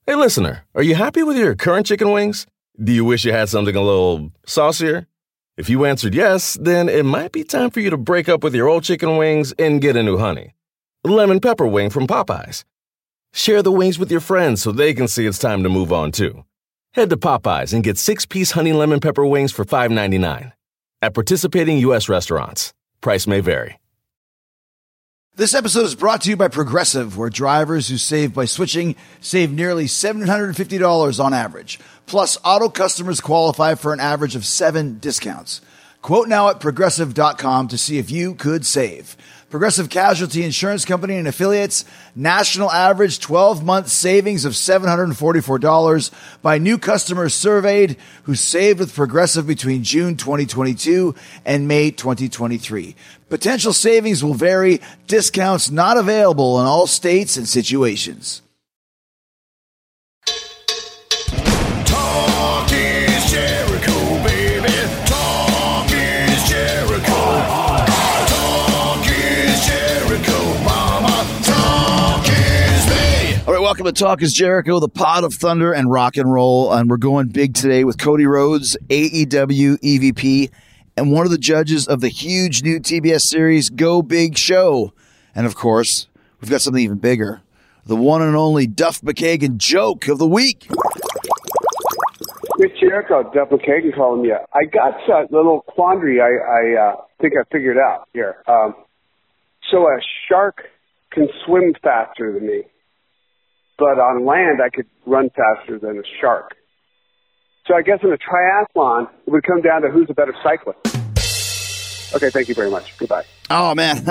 Hey, listener, are you happy with your current chicken wings? Do you wish you had something a little saucier? If you answered yes, then it might be time for you to break up with your old chicken wings and get a new honey. Lemon pepper wing from Popeyes. Share the wings with your friends so they can see it's time to move on, too. Head to Popeyes and get 6-piece honey lemon pepper wings for $5.99. At participating U.S. restaurants. Price may vary. This episode is brought to you by Progressive, where drivers who save by switching save nearly $750 on average. Plus, auto customers qualify for an average of 7 discounts. Quote now at Progressive.com to see if you could save. Progressive Casualty Insurance Company and Affiliates, national average 12-month savings of $744 by new customers surveyed who saved with Progressive between June 2022 and May 2023. Potential savings will vary. Discounts not available in all states and situations. Talk is Jericho, baby. Talk is Jericho. Talk is Jericho, mama. Talk is me. All right, welcome to Talk is Jericho, the pod of thunder and rock and roll. And we're going big today with Cody Rhodes, AEW EVP, and one of the judges of the huge new TBS series, Go Big Show. And of course, we've got something even bigger. The one and only Duff McKagan joke of the week. Chris Jericho, Duff McKagan calling you. I got a little quandary I think I figured out here. So a shark can swim faster than me, but on land I could run faster than a shark. So I guess in a triathlon, it would come down to who's a better cyclist. Okay, thank you very much. Goodbye. Oh, man.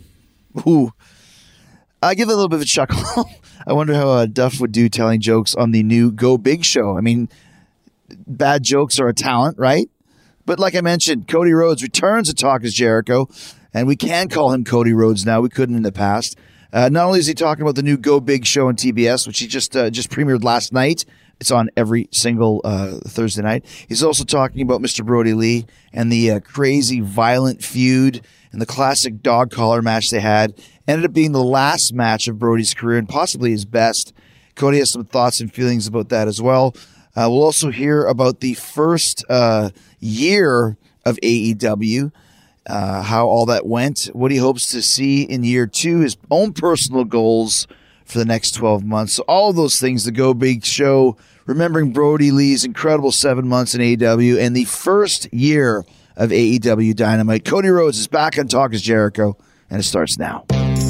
I give it a little bit of a chuckle. I wonder how Duff would do telling jokes on the new Go Big Show. I mean, bad jokes are a talent, right? But like I mentioned, Cody Rhodes returns to Talk is Jericho, and we can call him Cody Rhodes now. We couldn't in the past. Not only is he talking about the new Go Big Show on TBS, which he just premiered last night. It's on every single Thursday night. He's also talking about Mr. Brody Lee and the crazy, violent feud and the classic dog collar match they had. Ended up being the last match of Brody's career and possibly his best. Cody has some thoughts and feelings about that as well. We'll also hear about the first year of AEW, how all that went, what he hopes to see in year 2, his own personal goals for the next 12 months. So all of those things, the Go Big Show, remembering Brody Lee's incredible 7 months in AEW and the first year of AEW Dynamite. Cody Rhodes is back on Talk is Jericho, and it starts now.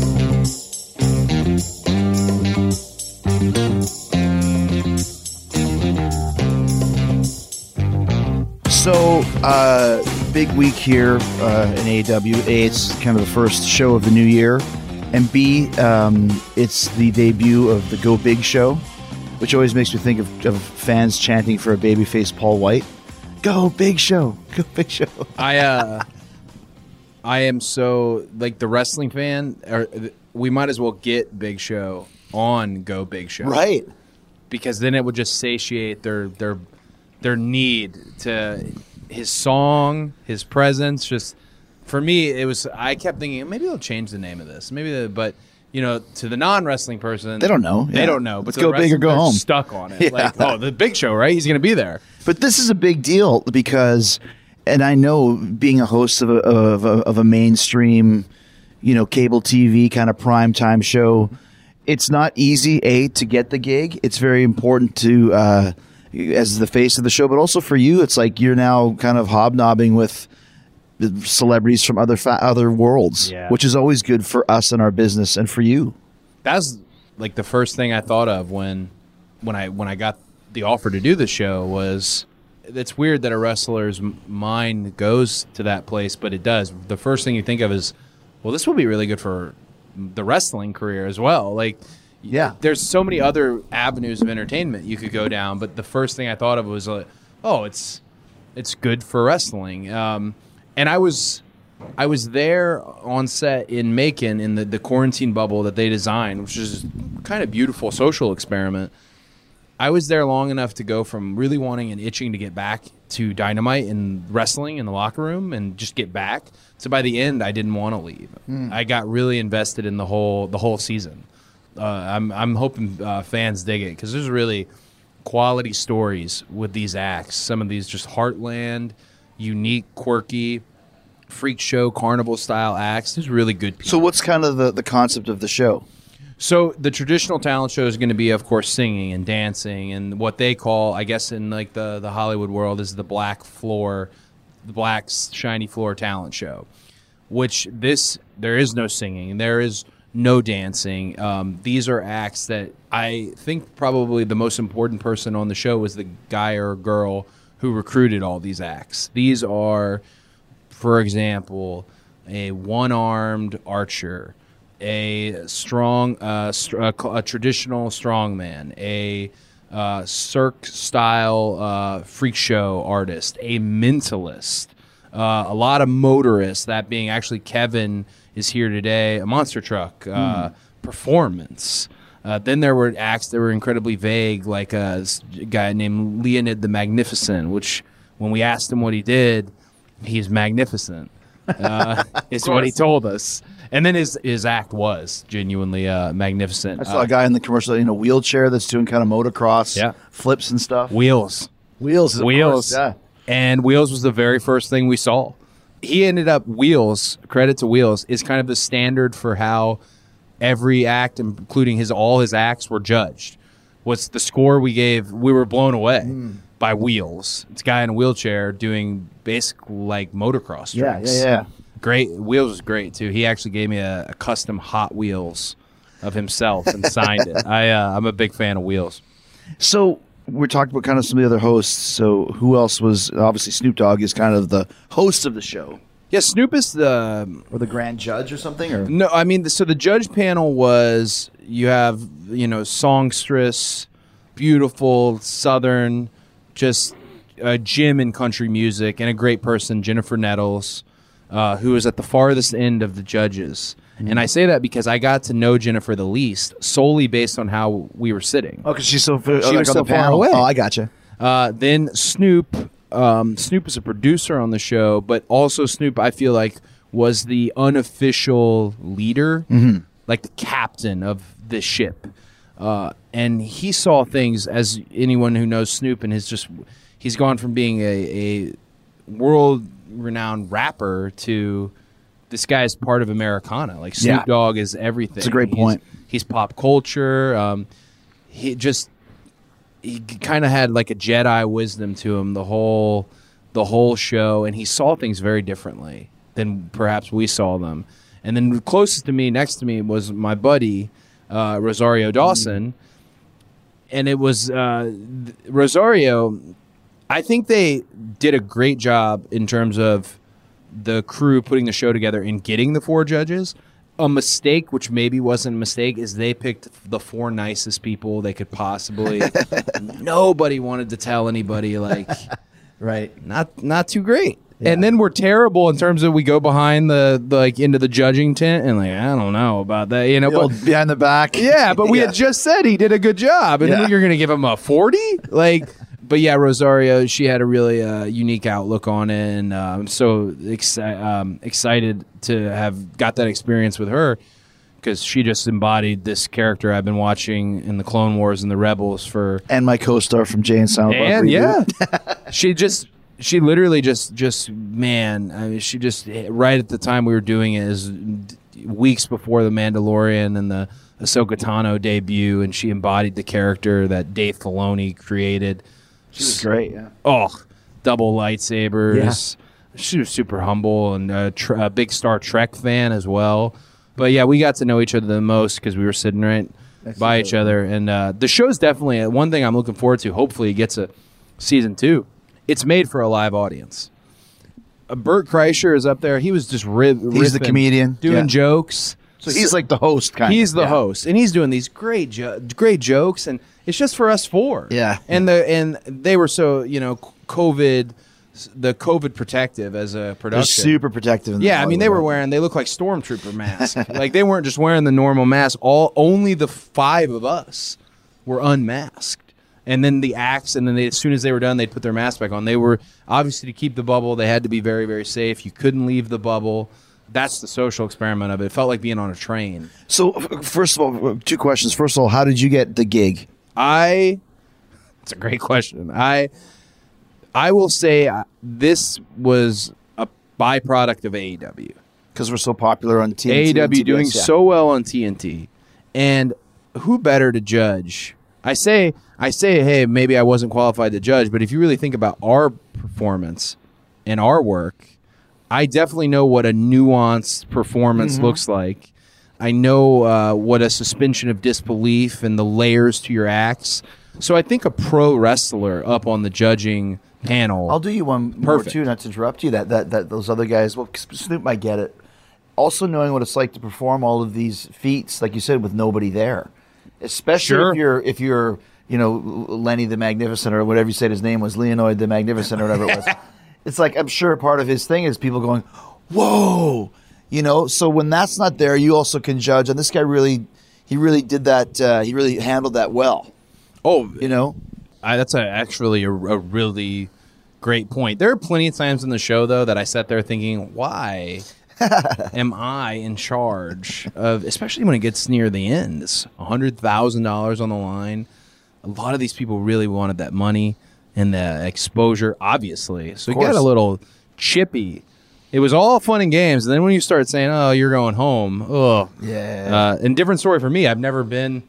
So, big week here in AEW. A, it's kind of the first show of the new year. And B, it's the debut of the Go Big Show, which always makes me think of fans chanting for a babyface Paul White. Go Big Show. Go Big Show. I am so, like, the wrestling fan, we might as well get Big Show on Go Big Show. Right. Because then it would just satiate their need to his song, his presence. Just for me, it was. I kept thinking maybe they'll change the name of this. But you know, to the non-wrestling person, they don't know. They don't know. But let's go big or go home. Stuck on it. Yeah. Like, oh, the Big Show, right? He's going to be there. But this is a big deal because, and I know being a host of a mainstream, cable TV kind of primetime show, it's not easy, to get the gig. It's very important to, as the face of the show, but also for you, it's like you're now kind of hobnobbing with celebrities from other worlds, which is always good for us and our business and for you. That's like the first thing I thought of when I got the offer to do the show was, it's weird that a wrestler's mind goes to that place, but it does. The first thing you think of is, well, this will be really good for the wrestling career as well. Like, yeah, there's so many other avenues of entertainment you could go down, but the first thing I thought of was like, oh, it's good for wrestling. And I was there on set in Macon in the quarantine bubble that they designed, which is kind of beautiful social experiment. I was there long enough to go from really wanting and itching to get back to Dynamite and wrestling in the locker room and just get back. So by the end, I didn't want to leave. I got really invested in the whole season. I'm hoping fans dig it because there's really quality stories with these acts. Some of these just heartland, unique, quirky, freak show, carnival style acts. There's really good people. So what's kind of the concept of the show? So the traditional talent show is going to be, of course, singing and dancing, and what they call, I guess, in like the Hollywood world, is the black shiny floor talent show. Which there is no singing, there is no dancing. These are acts that I think probably the most important person on the show was the guy or girl who recruited all these acts. These are, for example, a one-armed archer, a strong, a traditional strongman, a Cirque style freak show artist, a mentalist, a lot of motorists. That being actually Kevin is here today. A monster truck performance. Then there were acts that were incredibly vague, like a guy named Leonid the Magnificent, which when we asked him what he did, he's magnificent. Is what he told us. And then his act was genuinely magnificent. I saw a guy in the commercial in a wheelchair that's doing kind of motocross flips and stuff. Wheels. Of course, yeah. And Wheels was the very first thing we saw. He ended up, Wheels, credit to Wheels, is kind of the standard for how every act, including all his acts, were judged. What's the score we gave? We were blown away by Wheels. It's a guy in a wheelchair doing basically like motocross tricks. Yeah. Great. Wheels was great too. He actually gave me a custom Hot Wheels of himself and signed it. I'm a big fan of Wheels. So we're talking about kind of some of the other hosts. So who else was, obviously Snoop Dogg is kind of the host of the show. Yeah, Snoop is the... Or the grand judge or something? Or? No, I mean, so the judge panel was, you have, songstress, beautiful, southern, just a gym in country music, and a great person, Jennifer Nettles, who was at the farthest end of the judges. And I say that because I got to know Jennifer the least solely based on how we were sitting. Oh, because she's so She was so far away. Oh, I gotcha. Then Snoop is a producer on the show, but also Snoop, I feel like, was the unofficial leader, like the captain of this ship. And he saw things, as anyone who knows Snoop, and he's gone from being a world-renowned rapper to this guy's part of Americana. Like Snoop Dogg is everything. That's a great point. He's pop culture. He kind of had like a Jedi wisdom to him the whole show, and he saw things very differently than perhaps we saw them. And then closest to me, next to me, was my buddy Rosario Dawson, and it was Rosario. I think they did a great job in terms of the crew putting the show together and getting the 4 judges. A mistake, which maybe wasn't a mistake, is they picked the 4 nicest people they could possibly. Nobody wanted to tell anybody, like, Right. not too great. Yeah. And then we're terrible in terms of we go behind the like into the judging tent and like, I don't know about that, But behind the back. Yeah, but we had just said he did a good job, and you're going to give him a 40? Like, but yeah, Rosario, she had a really unique outlook on it, and I'm so excited to have got that experience with her because she just embodied this character I've been watching in the Clone Wars and the Rebels for. And my co-star from Jay and Silent Bob. And yeah, she literally just man, I mean, she just right at the time we were doing it is weeks before the Mandalorian and the Ahsoka Tano debut, and she embodied the character that Dave Filoni created. She was great, yeah. Oh, double lightsabers. Yeah. She was super humble and a big Star Trek fan as well. But yeah, we got to know each other the most because we were sitting right by each other. And the show's definitely one thing I'm looking forward to. Hopefully it gets a season 2. It's made for a live audience. Bert Kreischer is up there. He was just He's the comedian. Doing jokes. So he's like the host, kind of. He's the host, and he's doing these great jokes, and it's just for us 4. Yeah. And they were so COVID protective as a production. They're super protective. Yeah, I mean they look like stormtrooper masks. Like they weren't just wearing the normal mask. Only the 5 of us were unmasked. And then the acts, and then as soon as they were done, they'd put their mask back on. They were obviously to keep the bubble. They had to be very, very safe. You couldn't leave the bubble. that's the social experiment of it. It felt like being on a train. So, first of all, 2 questions. First of all, how did you get the gig? It's a great question. I will say this was a byproduct of AEW. Because we're so popular on TNT. AEW and TBS, doing yeah. so well on TNT. And who better to judge? I say, hey, maybe I wasn't qualified to judge, but if you really think about our performance and our work, I definitely know what a nuanced performance looks like. I know what a suspension of disbelief and the layers to your acts. So I think a pro wrestler up on the judging panel. I'll do you one more Perfect. too, not to interrupt you. That those other guys. Well, Snoop might get it. Also knowing what it's like to perform all of these feats, like you said, with nobody there, especially Sure. if you're Lenny the Magnificent or whatever you said his name was, Leonid the Magnificent or whatever it was. It's like I'm sure part of his thing is people going, whoa, So when that's not there, you also can judge. And this guy really did that. He really handled that well. Oh, That's actually a really great point. There are plenty of times in the show, though, that I sat there thinking, why am I in charge of, especially when it gets near the end, it's $100,000 on the line. A lot of these people really wanted that money and the exposure, obviously. So you got a little chippy. It was all fun and games. And then when you start saying, oh, you're going home, yeah. and different story for me. I've never been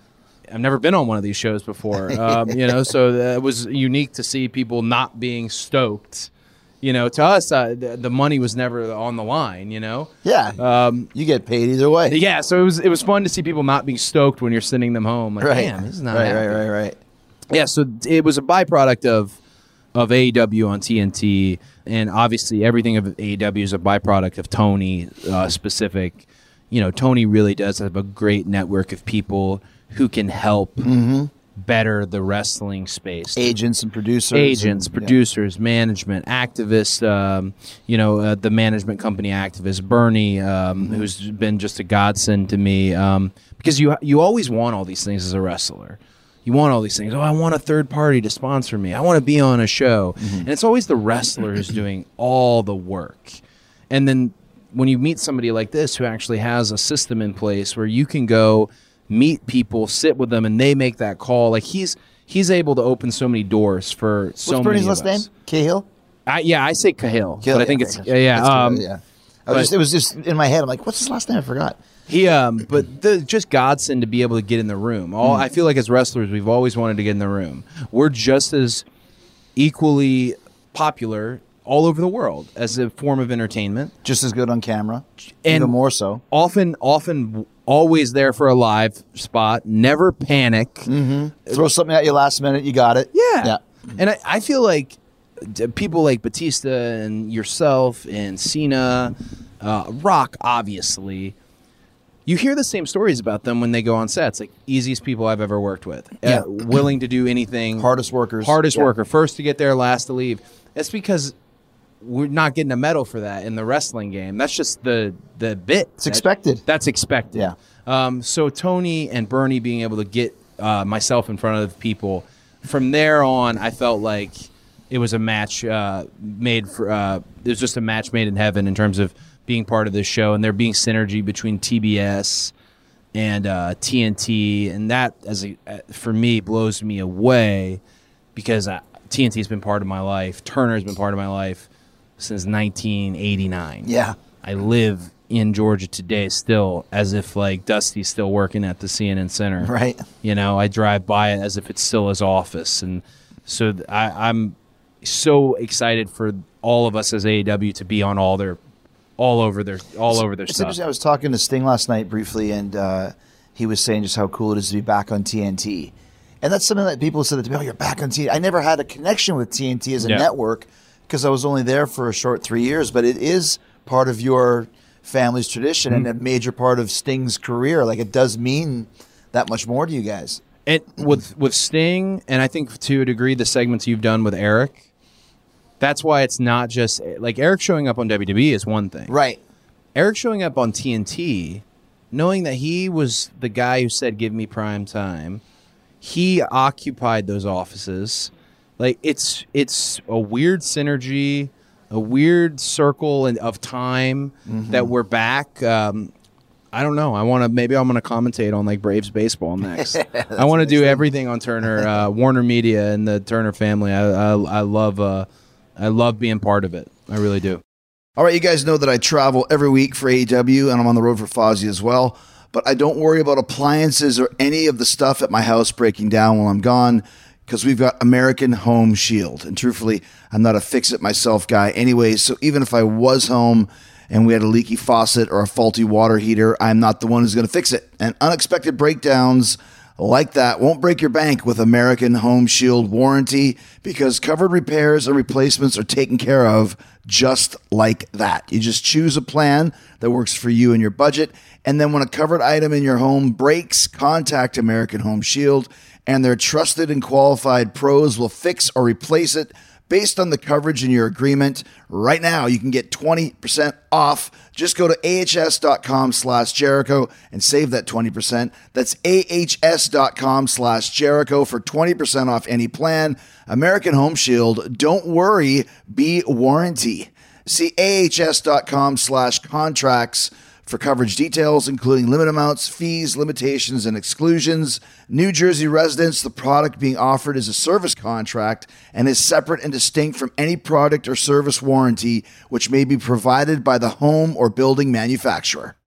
on one of these shows before, so it was unique to see people not being stoked. To us, the money was never on the line, Yeah. You get paid either way. Yeah, so it was fun to see people not being stoked when you're sending them home. Like, damn, this is not happy. Right. Yeah, so it was a byproduct of AEW on TNT, and obviously everything of AEW is a byproduct of Tony specific. Tony really does have a great network of people who can help better the wrestling space. Agents and producers. Producers, management, activists, the management company activist, Bernie, who's been just a godsend to me, because you always want all these things as a wrestler. You want all these things. Oh, I want a third party to sponsor me. I want to be on a show. And it's always the wrestler who's doing all the work. And then when you meet somebody like this who actually has a system in place where you can go meet people, sit with them, and they make that call. Like he's able to open so many doors for so many of us. What's Bernie's last name? Cahill? I say Cahill, but I think it's That's yeah. good, yeah. It was just in my head. I'm like, what's his last name? I forgot. He but just godsend to be able to get in the room. I feel like as wrestlers, we've always wanted to get in the room. We're just as equally popular all over the world as a form of entertainment. Just as good on camera, And even more so. Often, always there for a live spot. Never panic. Throw something at you last minute, you got it. Yeah. And I feel like people like Batista and yourself and Cena, Rock, obviously, you hear the same stories about them when they go on sets. Like, easiest people I've ever worked with. Yeah. Willing to do anything. Hardest workers. Worker. First to get there, last to leave. That's because we're not getting a medal for that in the wrestling game. That's just the bit. It's expected. That's expected. Yeah. So Tony and Bernie being able to get myself in front of people, from there on, I felt like it was a match made for. It was just a match made in heaven in terms of being part of this show, and there being synergy between TBS and TNT, and that for me blows me away because TNT has been part of my life. Turner's been part of my life since 1989. Yeah. I live in Georgia today still as if like Dusty's still working at the CNN Center. Right. I drive by it as if it's still his office. And so I'm so excited for all of us as AEW to be on all over their It's stuff. interesting. I was talking to Sting last night briefly, and he was saying just how cool it is to be back on TNT. And that's something that people said to me, oh, you're back on TNT. I never had a connection with TNT as a network because I was only there for a short 3 years, but it is part of your family's tradition and a major part of Sting's career. Like, it does mean that much more to you guys. And with Sting, and I think to a degree the segments you've done with Eric, that's why it's not just like Eric showing up on WWE is one thing. Right. Eric showing up on TNT, knowing that he was the guy who said, give me prime time, he occupied those offices. Like, it's a weird synergy weird circle of time that we're back. I don't know. I'm going to commentate on like Braves baseball next. I want to do everything on Turner, Warner Media, and the Turner family. I love being part of it. I really do. All right, you guys know that I travel every week for AEW, and I'm on the road for Fozzy as well. But I don't worry about appliances or any of the stuff at my house breaking down while I'm gone, because we've got American Home Shield. And truthfully, I'm not a fix-it myself guy anyway, so even if I was home and we had a leaky faucet or a faulty water heater, I'm not the one who's going to fix it. And unexpected breakdowns like that won't break your bank with American Home Shield warranty, because covered repairs and replacements are taken care of just like that. You just choose a plan that works for you and your budget, and then when a covered item in your home breaks, contact American Home Shield, and their trusted and qualified pros will fix or replace it based on the coverage in your agreement. Right now, you can get 20% off. Just go to ahs.com/Jericho and save that 20%. That's ahs.com/Jericho for 20% off any plan. American Home Shield, don't worry, be warranty. See ahs.com/contracts for coverage details, including limit amounts, fees, limitations, and exclusions. New Jersey residents, the product being offered is a service contract and is separate and distinct from any product or service warranty which may be provided by the home or building manufacturer.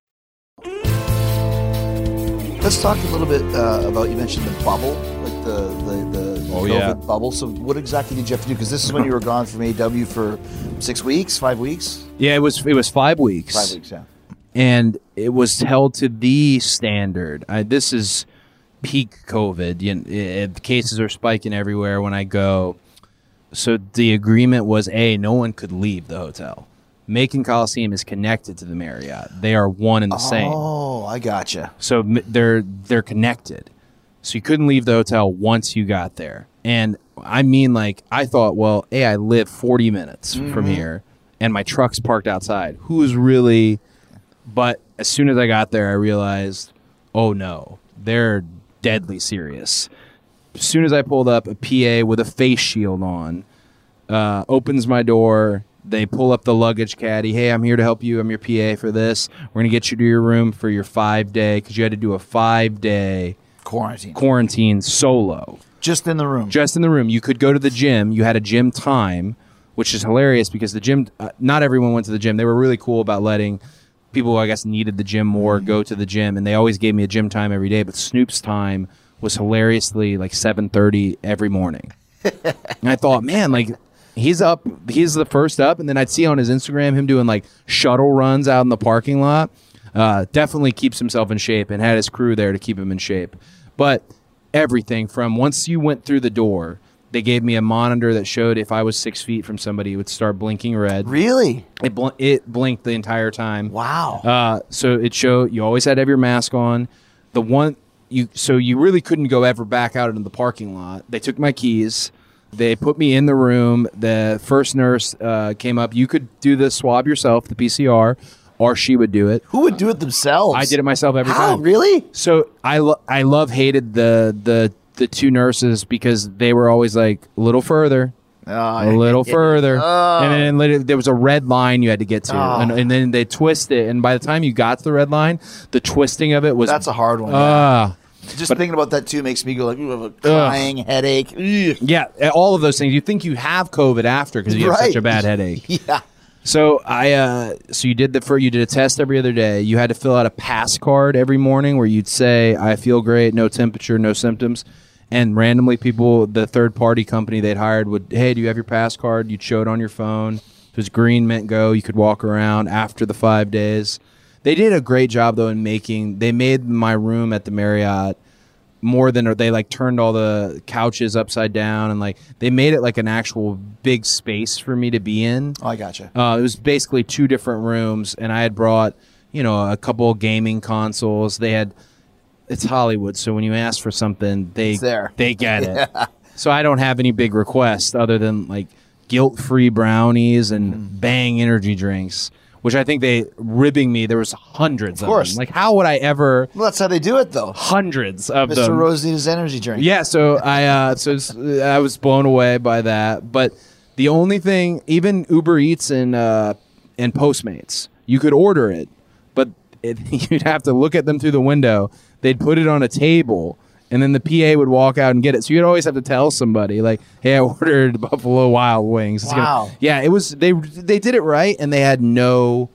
Let's talk a little bit about, you mentioned the bubble, like the COVID bubble. So what exactly did you have to do? Because this is when you were gone from AEW for 6 weeks, 5 weeks? Yeah, it was 5 weeks. 5 weeks, yeah. And it was held to the standard. This is peak COVID. The cases are spiking everywhere when I go. So the agreement was, no one could leave the hotel. Macon Coliseum is connected to the Marriott. They are one and the same. Oh, I gotcha. So they're connected. So you couldn't leave the hotel once you got there. And I mean, like, I thought, well, I live 40 minutes from here, and my truck's parked outside. Who's really... But as soon as I got there, I realized, oh no, they're deadly serious. As soon as I pulled up, a PA with a face shield on opens my door. They pull up the luggage caddy. Hey, I'm here to help you. I'm your PA for this. We're going to get you to your room for your 5-day, because you had to do a 5-day quarantine solo. Just in the room. Just in the room. You could go to the gym. You had a gym time, which is hilarious because the gym, not everyone went to the gym. They were really cool about letting people who I guess needed the gym more go to the gym, and they always gave me a gym time every day. But Snoop's time was hilariously like 7:30 every morning. And I thought, man, like he's the first up, and then I'd see on his Instagram him doing like shuttle runs out in the parking lot. Definitely keeps himself in shape and had his crew there to keep him in shape. But everything from once you went through the door, they gave me a monitor that showed if I was 6 feet from somebody, it would start blinking red. Really? It blinked the entire time. Wow. So it showed you always had to have your mask on. So you really couldn't go ever back out into the parking lot. They took my keys. They put me in the room. The first nurse came up. You could do the swab yourself, the PCR, or she would do it. Who would do it themselves? I did it myself every time. Really? So I hated the two nurses because they were always like a little further, a little further, and then later there was a red line you had to get to, and then they twist it, and by the time you got to the red line, the twisting of it was that's a hard one. Just thinking about that too makes me go like, ooh, I have a crying headache. Ugh. Yeah, all of those things. You think you have COVID after because you have such a bad headache. Yeah. So you did a test every other day. You had to fill out a pass card every morning where you'd say, I feel great, no temperature, no symptoms. And randomly people, the third-party company they'd hired would, hey, do you have your pass card? You'd show it on your phone. If it was green, meant go. You could walk around after the 5 days. They did a great job, though, they made my room at the Marriott more than, they like turned all the couches upside down, and like they made it like an actual big space for me to be in. Oh, I gotcha. It was basically 2 different rooms, and I had brought, a couple of gaming consoles. It's Hollywood, so when you ask for something, they get it. Yeah. So I don't have any big requests other than like guilt-free brownies and Bang energy drinks, which I think they ribbing me. There was hundreds of them. Like, how would I ever? Well, that's how they do it, though. Hundreds of Mr. them. Rosita's energy drink. Yeah, so I was blown away by that. But The only thing, even Uber Eats and Postmates, you could order it, but you'd have to look at them through the window. They'd put it on a table, and then the PA would walk out and get it. So you'd always have to tell somebody, like, "Hey, I ordered Buffalo Wild Wings." Wow. Yeah, it was they did it right, and they had no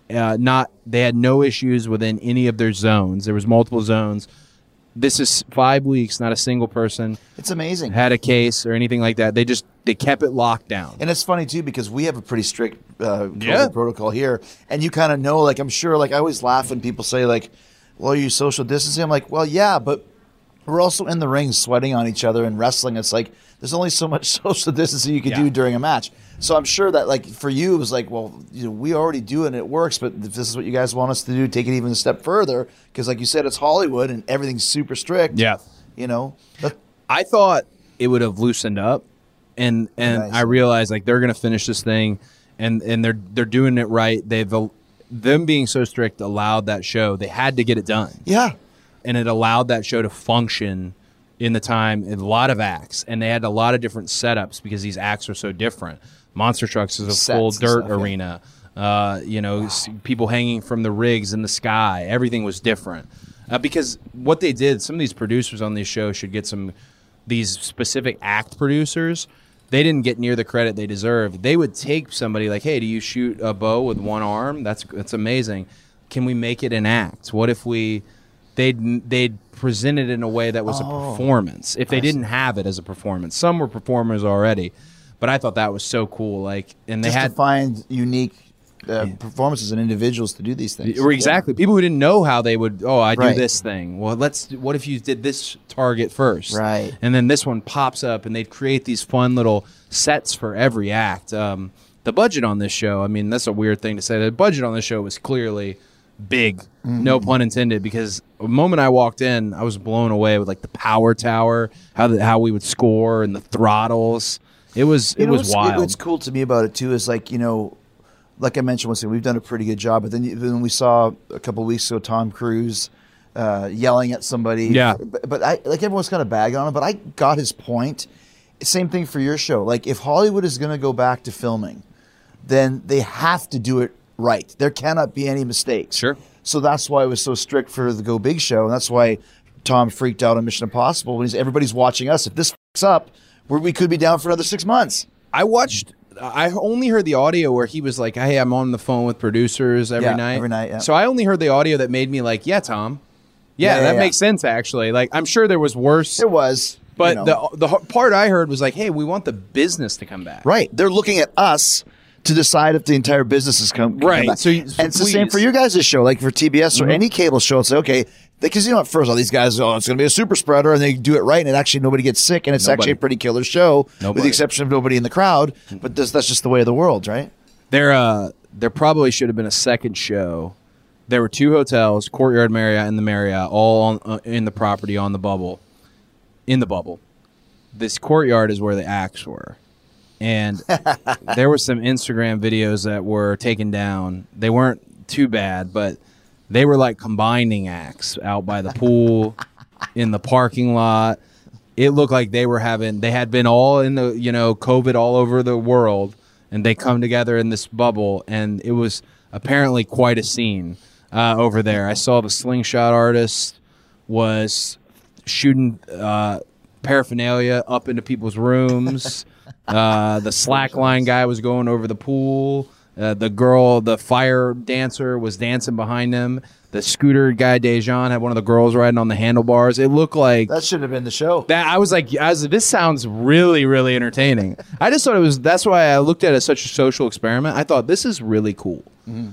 issues within any of their zones. There was multiple zones. This is 5 weeks, not a single person It's amazing. had a case or anything like that. They kept it locked down. And it's funny, too, because we have a pretty strict COVID Yeah. protocol here. And you kind of know, like, I'm sure, like, I always laugh when people say, like, well, are you social distancing? I'm like, well, yeah, but we're also in the ring sweating on each other and wrestling. It's like there's only so much social distancing you can do during a match. So I'm sure that, like, for you, it was like, well, we already do it and it works, but if this is what you guys want us to do, take it even a step further. Because, like you said, it's Hollywood and everything's super strict. Yeah. But I thought it would have loosened up, and Nice. I realized, like, they're going to finish this thing, and they're doing it right. Them being so strict allowed that show. They had to get it done. yeah. And it allowed that show to function in the time, in a lot of acts, and they had a lot of different setups because these acts are so different. Monster Trucks is a Sets full and dirt stuff, yeah. arena. People hanging from the rigs in the sky. Everything was different because what they did. Some of these producers on these shows should get these specific act producers. They didn't get near the credit they deserved. They would take somebody like, "Hey, do you shoot a bow with one arm? That's amazing. Can we make it an act? What if they'd present it in a way that was a performance if they didn't have it as a performance. Some were performers already, but I thought that was so cool. Like, and they Just had to find unique performances and individuals to do these things. exactly people who didn't know how they would. Oh, I do Right. this thing. Well, what if you did this target first, Right. And then this one pops up, and they'd create these fun little sets for every act. The budget on this show, I mean, that's a weird thing to say. The budget on this show was clearly big, no pun intended, because the moment I walked in, I was blown away with, like, the power tower, how we would score, and the throttles. It was what's- wild. What's cool to me about it too is, like, like I mentioned once again, we've done a pretty good job. But then when we saw a couple of weeks ago Tom Cruise yelling at somebody, Yeah. But I, like, everyone's kind of bagging on him, but I got his point. Same thing for your show. Like, if Hollywood is going to go back to filming, then they have to do it right. There cannot be any mistakes. Sure. So that's why it was so strict for the Go Big show, and that's why Tom freaked out on Mission Impossible when everybody's watching us. If this fucks up, we could be down for another 6 months. I only heard the audio where he was like, "Hey, I'm on the phone with producers every Yeah, night." every night, yeah. So I only heard the audio that made me like, "Yeah, Tom. Yeah, that makes sense, actually." Like, I'm sure there was worse. It was. But the part I heard was like, "Hey, we want the business to come back." Right. They're looking at us to decide if the entire business is can Right. come back. So and it's the same please. for your guys' show, like for TBS or any cable show. It's like, okay, because at first all these guys, it's going to be a super spreader, and they do it right, and actually nobody gets sick, and it's actually a pretty killer show, with Nobody. the exception of nobody in the crowd. But that's just the way of the world, right? There probably should have been a second show. There were 2 hotels, Courtyard Marriott and the Marriott, all in the property on the bubble. In the bubble. This Courtyard is where the acts were. And there were some Instagram videos that were taken down. They weren't too bad, but they were like combining acts out by the pool, in the parking lot. It looked like they had been all in the, COVID all over the world, and they come together in this bubble, and it was apparently quite a scene over there. I saw the slingshot artist was shooting paraphernalia up into people's rooms. The slackline guy was going over the pool. The fire dancer was dancing behind him. The scooter guy, Dejan, had one of the girls riding on the handlebars. It looked like That should have been the show. that. I was like, this sounds really, really entertaining. I just thought it was. That's why I looked at it as such a social experiment. I thought this is really cool.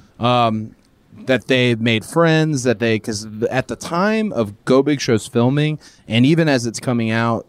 That they made friends. Because at the time of Go Big Show's filming, and even as it's coming out,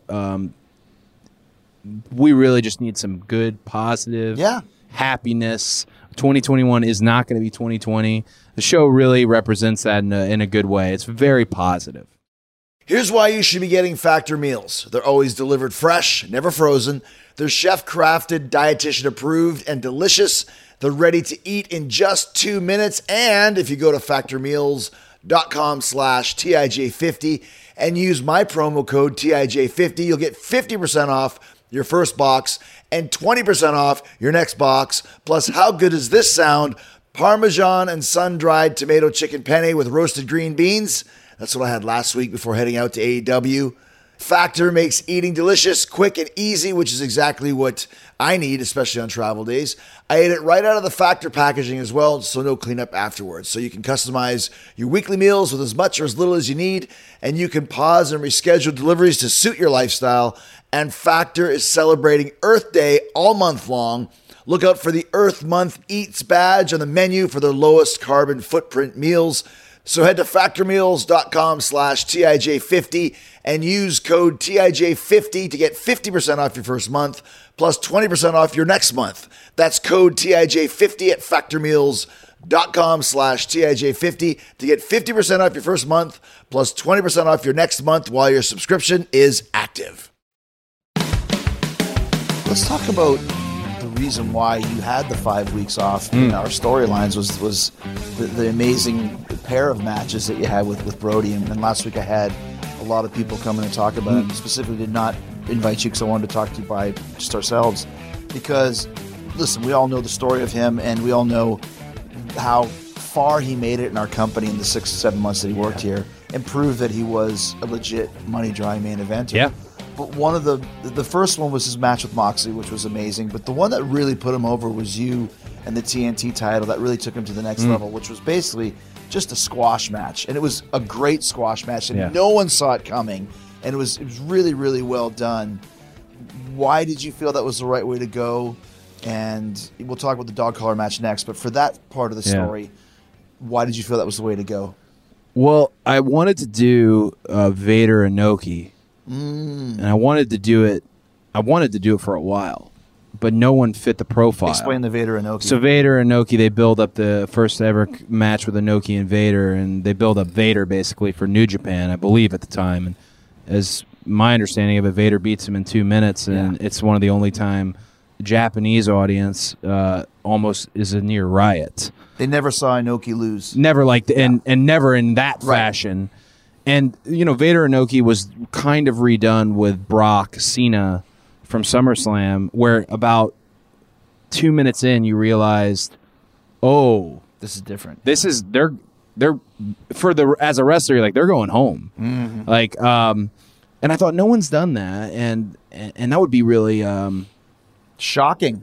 we really just need some good, positive, happiness. 2021 is not going to be 2020. The show really represents that in a good way. It's very positive. Here's why you should be getting Factor meals. They're always delivered fresh, never frozen. They're chef-crafted, dietitian-approved, and delicious. They're ready to eat in just 2 minutes. And if you go to factormeals.com factormeals.com/TIJ50 and use my promo code TIJ50. You'll get 50% off your first box and 20% off your next box. Plus, how good does this sound? Parmesan and sun-dried tomato chicken penne with roasted green beans. That's what I had last week before heading out to AEW. Factor makes eating delicious, quick, and easy, which is exactly what I need, especially on travel days. I ate it right out of the Factor packaging as well, so no cleanup afterwards. So you can customize your weekly meals with as much or as little as you need, and you can pause and reschedule deliveries to suit your lifestyle. And Factor is celebrating Earth Day all month long. Look out for the Earth Month Eats badge on the menu for their lowest carbon footprint meals. So head to factormeals.com/TIJ50 and use code TIJ50 to get 50% off your first month plus 20% off your next month. That's code TIJ50 at factormeals.com/TIJ50 to get 50% off your first month plus 20% off your next month while your subscription is active. Let's talk about the reason why you had the 5 weeks off in our storylines was the amazing pair of matches that you had with Brody. And last week I had a lot of people come in and talk about it. And specifically did not invite you because I wanted to talk to you by just ourselves. Because, listen, we all know the story of him, and we all know how far he made it in our company in the 6 to 7 months that he worked here and proved that he was a legit money-drawing main eventer. Yeah. But one of the first one was his match with Moxley, which was amazing. But the one that really put him over was you and the TNT title that really took him to the next level, which was basically just a squash match. And it was a great squash match, and no one saw it coming. And it was really, really well done. Why did you feel that was the right way to go? And we'll talk about the dog collar match next. But for that part of the story, why did you feel that was the way to go? Well, I wanted to do Vader Inoki. And I wanted to do it. I wanted to do it for a while, but no one fit the profile. Explain the Vader Inoki. So Vader and Inoki, they build up the first ever match with Inoki and Vader, and they build up Vader basically for New Japan, I believe, at the time. And as my understanding of it, Vader beats him in 2 minutes, and it's one of the only time the Japanese audience almost is a near riot. They never saw Inoki lose. Never like, and never in that fashion. And, you know, Vader Inoki was kind of redone with Brock Cena from SummerSlam, where about 2 minutes in, you realized, oh, this is different. This is they're for the as a wrestler, you're like they're going home. Like, and I thought no one's done that, and that would be really shocking.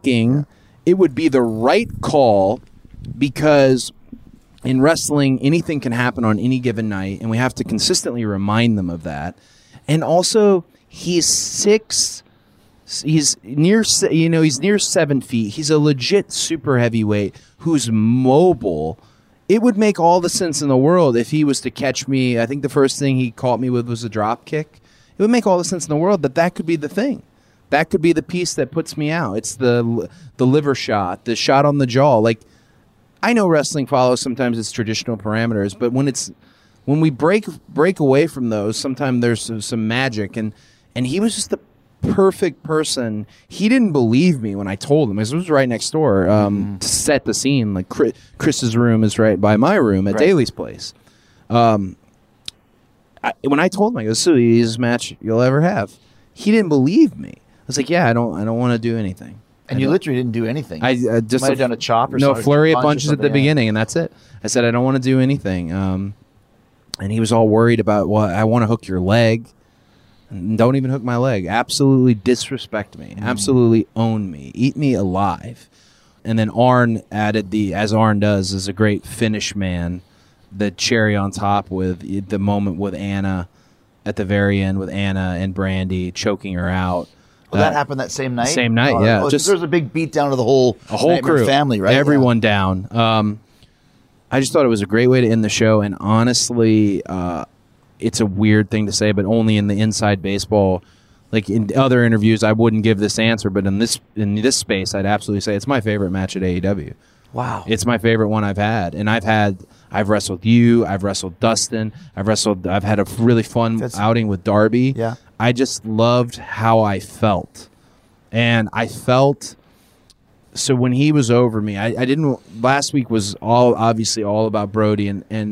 It would be the right call because in wrestling, anything can happen on any given night, and we have to consistently remind them of that. And also, he's near 7 feet. He's a legit super heavyweight who's mobile. It would make all the sense in the world if he was to catch me. I think the first thing he caught me with was a drop kick. It would make all the sense in the world that could be the thing. That could be the piece that puts me out. It's the liver shot, the shot on the jaw. Like, I know wrestling follows sometimes its traditional parameters, but when we break away from those, sometimes there's some magic, and he was just the perfect person. He didn't believe me when I told him, because it was right next door to set the scene. Like Chris's room is right by my room at Daly's place. When I told him, I go, "This is the easiest match you'll ever have," he didn't believe me. I was like, "Yeah, I don't want to do anything." And you literally didn't do anything. I just might have done a chop or something. No, flurry of punches at the beginning, and that's it. I said, I don't want to do anything. And he was all worried about, well, I want to hook your leg. Don't even hook my leg. Absolutely disrespect me. Absolutely own me. Eat me alive. And then Arn added as Arn does, is a great finish man. The cherry on top with the moment with Anna at the very end with Anna and Brandy choking her out. Well, that happened that same night? Same night, yeah. Just there's a big beat down to the whole crew, family, right? Everyone down. I just thought it was a great way to end the show, and honestly, it's a weird thing to say, but only in the inside baseball. Like in other interviews, I wouldn't give this answer, but in this space, I'd absolutely say it's my favorite match at AEW. Wow, it's my favorite one I've had, and I've wrestled you, I've wrestled Dustin, I've had a really fun outing with Darby. Yeah. I just loved how I felt. And I felt, so when he was over me, I didn't, last week was obviously all about Brody, and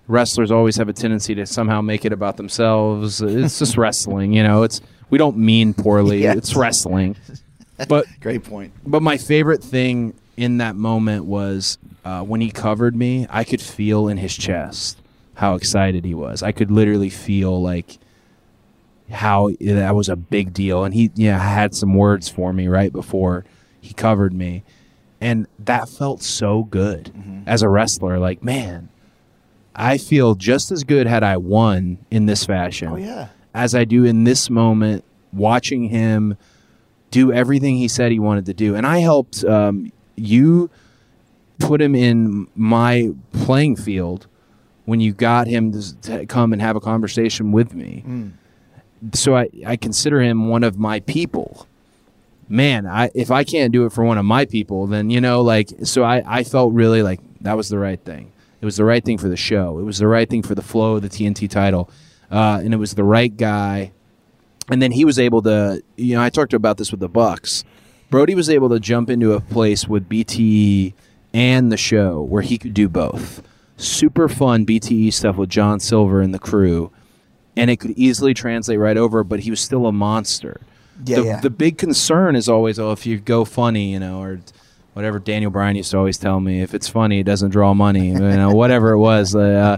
wrestlers always have a tendency to somehow make it about themselves. It's just wrestling, we don't mean poorly. Yes. It's wrestling. But Great point. But my favorite thing in that moment was when he covered me, I could feel in his chest how excited he was. I could literally feel like how that was a big deal. And he had some words for me right before he covered me. And that felt so good as a wrestler. Like, man, I feel just as good had I won in this fashion as I do in this moment, watching him do everything he said he wanted to do. And I helped you put him in my playing field when you got him to come and have a conversation with me. So I consider him one of my people. Man, if I can't do it for one of my people, then, so I felt really like that was the right thing. It was the right thing for the show. It was the right thing for the flow of the TNT title. And it was the right guy. And then he was able to, I talked about this with the Bucks. Brody was able to jump into a place with BTE and the show where he could do both. Super fun BTE stuff with John Silver and the crew. And it could easily translate right over, but he was still a monster. The big concern is always, if you go funny, or whatever Daniel Bryan used to always tell me, if it's funny, it doesn't draw money, whatever it was.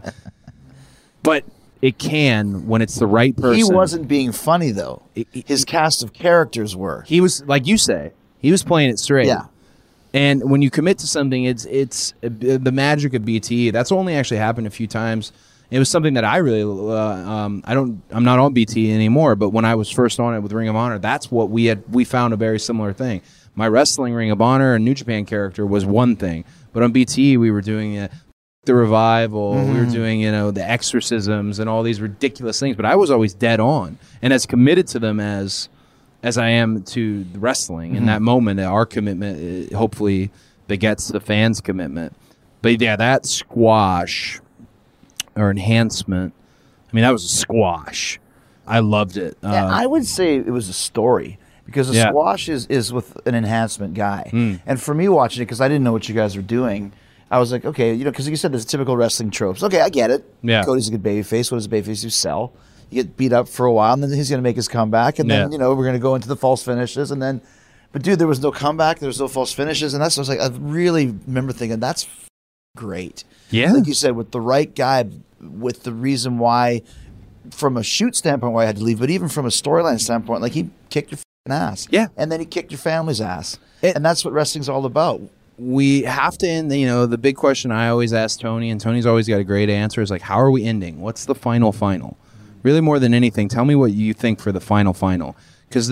But it can when it's the right person. He wasn't being funny, though. His cast of characters were. He was, like you say, he was playing it straight. Yeah. And when you commit to something, it's the magic of BTE. That's only actually happened a few times. It was something that I really I'm not on BTE anymore, but when I was first on it with Ring of Honor, that's what we found a very similar thing. My wrestling Ring of Honor and New Japan character was one thing, but on BTE we were doing the revival, we were doing the exorcisms and all these ridiculous things, but I was always dead on and as committed to them as I am to the wrestling. In that moment, our commitment hopefully begets the fans' commitment. But yeah, that squash or enhancement, that was a squash. I loved it. I would say it was a story because the squash is with an enhancement guy. And for me watching it, because I didn't know what you guys were doing, I was like, okay, because you said there's typical wrestling tropes. Okay, I get it. Yeah. Cody's a good babyface. What does a babyface do? Sell. You get beat up for a while, and then he's going to make his comeback, and then, we're going to go into the false finishes, and then, but dude, there was no comeback, there was no false finishes, and that's what I was like, I really remember thinking, that's great. Yeah. Like you said, with the right guy, with the reason why, from a shoot standpoint, why I had to leave, but even from a storyline standpoint, like he kicked your ass. Yeah. And then he kicked your family's ass. And that's what wrestling's all about. We have to end, the big question I always ask Tony, and Tony's always got a great answer, is like, how are we ending? What's the final? Really, more than anything, tell me what you think for the final. Because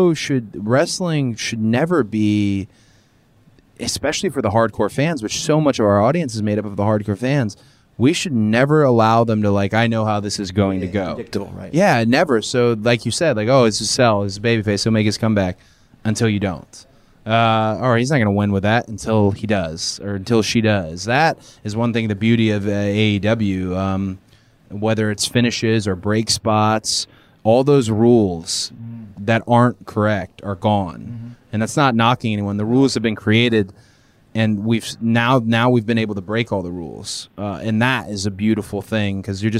wrestling should never be, especially for the hardcore fans, which so much of our audience is made up of the hardcore fans, we should never allow them to, I know how this is going to go. Predictable, right? Yeah, never. So, like you said, it's a sell, it's a babyface, he'll make his comeback until you don't. Or he's not going to win with that until he does, or until she does. That is one thing, the beauty of AEW, whether it's finishes or break spots, all those rules that aren't correct are gone. And that's not knocking anyone. The rules have been created, and we've been able to break all the rules. And that is a beautiful thing, because you're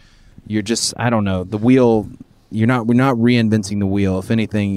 just I don't know, the wheel, we're not reinventing the wheel. If anything,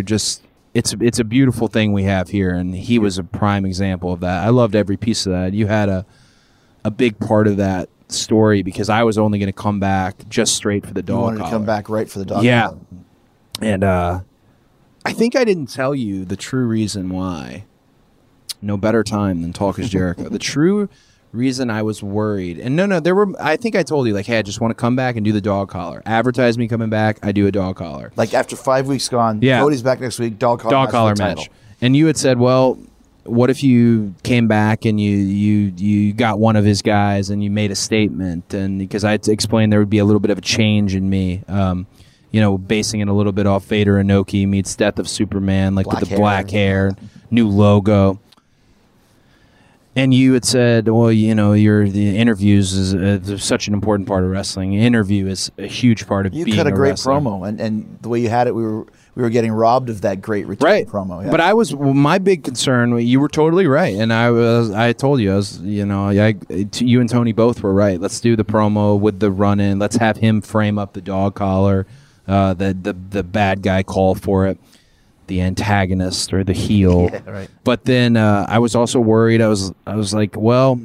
it's a beautiful thing we have here, and he was a prime example of that. I loved every piece of that. You had a big part of that story, because I was only going to come back just straight for the dog collar. You wanted to come back right for the dog collar. And I think I didn't tell you the true reason why. No better time than Talk is Jericho. The true reason I was worried, and I think I told you, hey, I just want to come back and do the dog collar. Advertise me coming back, I do a dog collar. After 5 weeks gone, Cody's back next week, dog collar match. And you had said, well, what if you came back and you got one of his guys and you made a statement? And because I had to explain there would be a little bit of a change in me, basing it a little bit off Vader Inoki meets Death of Superman, with the black hair, new logo. And you had said, well, the interviews is such an important part of wrestling. Interview is a huge part of You being cut a great wrestler. promo, and the way you had it, we were getting robbed of that great return Right. promo. Yeah. But my big concern, you were totally right. And I told you, you and Tony both were right. Let's do the promo with the run in. Let's have him frame up the dog collar, the bad guy call for it, the antagonist or the heel. Yeah, right. But then I was also worried. I was like, well,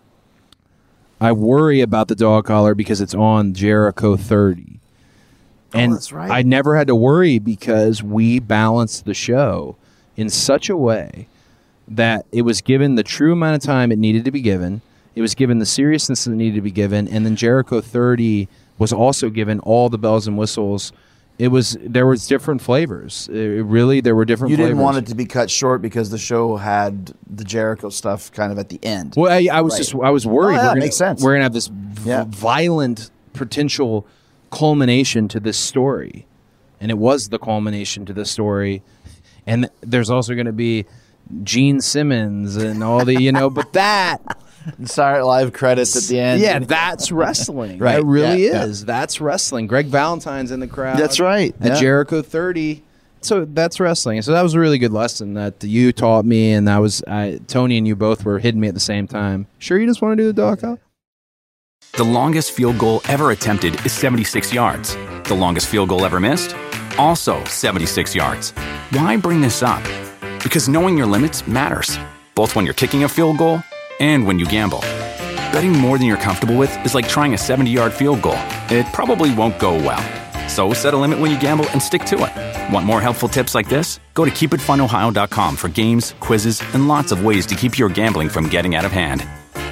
I worry about the dog collar because it's on Jericho 30. And that's right. I never had to worry because we balanced the show in such a way that it was given the true amount of time it needed to be given. It was given the seriousness that needed to be given. And then Jericho 30 was also given all the bells and whistles. There was different flavors. There were different You flavors. didn't want it to be cut short because the show had the Jericho stuff kind of at the end. Well, I was worried. Oh, yeah, makes sense. We're gonna have this Yeah. violent potential culmination to this story, and it was the culmination to this story. And there's also going to be Gene Simmons and all the but that Saturday Night Live credits at the end. yeah, that's wrestling. Right, It really yeah, is. That's wrestling. Greg Valentine's in the crowd. That's right. At Yeah. Jericho 30. So that's wrestling. So that was a really good lesson that you taught me, and that was Tony and you both were hitting me at the same time. Sure, you just want to do the dog collar? The longest field goal ever attempted is 76 yards. The longest field goal ever missed? Also 76 yards. Why bring this up? Because knowing your limits matters, both when you're kicking a field goal and when you gamble. Betting more than you're comfortable with is like trying a 70-yard field goal. It probably won't go well. So set a limit when you gamble and stick to it. Want more helpful tips like this? Go to keepitfunohio.com for games, quizzes, and lots of ways to keep your gambling from getting out of hand.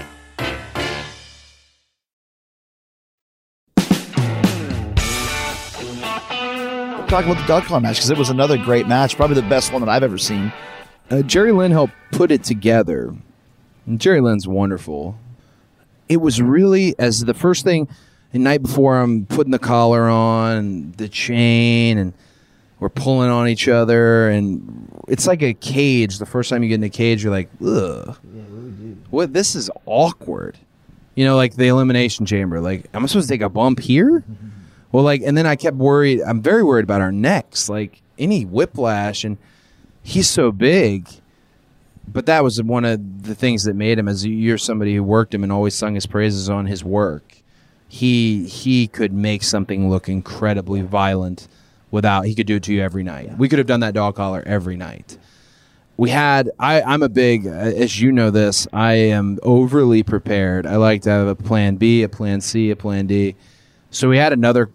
Talk about the dog collar match because it was another great match, probably the best one that I've ever seen. Jerry Lynn helped put it together. And Jerry Lynn's wonderful. It was really, as the first thing, the night before I'm putting the collar on, and the chain, and we're pulling on each other, and it's like a cage. The first time you get in a cage, you're like, ugh. What? This is awkward. Like the Elimination Chamber. Like, am I supposed to take a bump here? Well, and then I kept worried. I'm very worried about our necks, like any whiplash. And he's so big. But that was one of the things that made him, as you're somebody who worked him and always sung his praises on his work. He could make something look incredibly violent he could do it to you every night. We could have done that dog collar every night. I'm a big, as you know this, I am overly prepared. I like to have a plan B, a plan C, a plan D. So we had another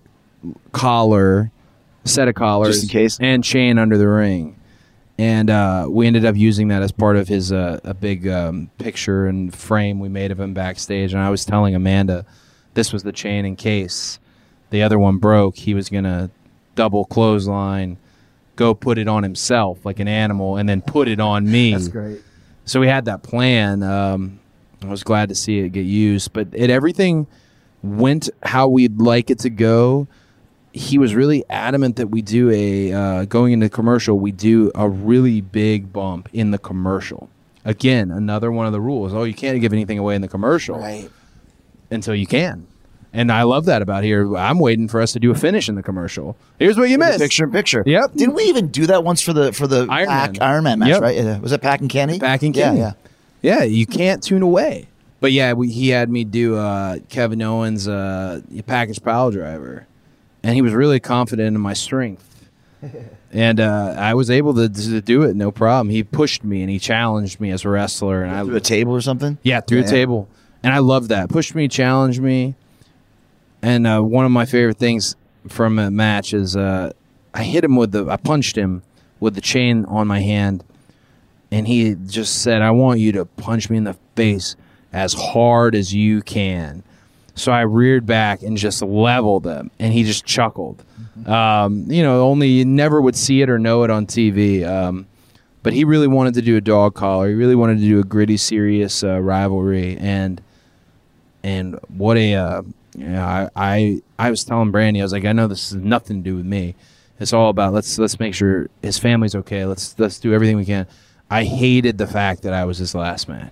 set of collars, Just in case. and chain under the ring. And we ended up using that as part of his a big picture and frame we made of him backstage. And I was telling Amanda this was the chain in case the other one broke. He was going to double clothesline, go put it on himself like an animal, and then put it on me. That's great. So we had that plan. I was glad to see it get used. But everything went how we'd like it to go. He was really adamant that we do going into commercial, we do a really big bump in the commercial. Again, another one of the rules. Oh, you can't give anything away in the commercial until you can. And I love that about here. I'm waiting for us to do a finish in the commercial. Here's what you missed. Picture in picture. Yep. Didn't we even do that once for the Iron Man match, Yep. right? Was it Pac and Kenny? Pac and Kenny. Yeah. Yeah, you can't tune away. But yeah, he had me do Kevin Owens' package pile driver. And he was really confident in my strength. And I was able to do it, no problem. He pushed me and he challenged me as a wrestler. And Through a table or something? Yeah, through a table. And I loved that. Pushed me, challenged me. And one of my favorite things from a match is I punched him with the chain on my hand. And he just said, I want you to punch me in the face as hard as you can. So I reared back and just leveled him, and he just chuckled. Only you never would see it or know it on TV. But he really wanted to do a dog collar. He really wanted to do a gritty, serious rivalry. And what I was telling Brandy, I was like, I know this has nothing to do with me. It's all about let's make sure his family's okay. Let's do everything we can. I hated the fact that I was his last match.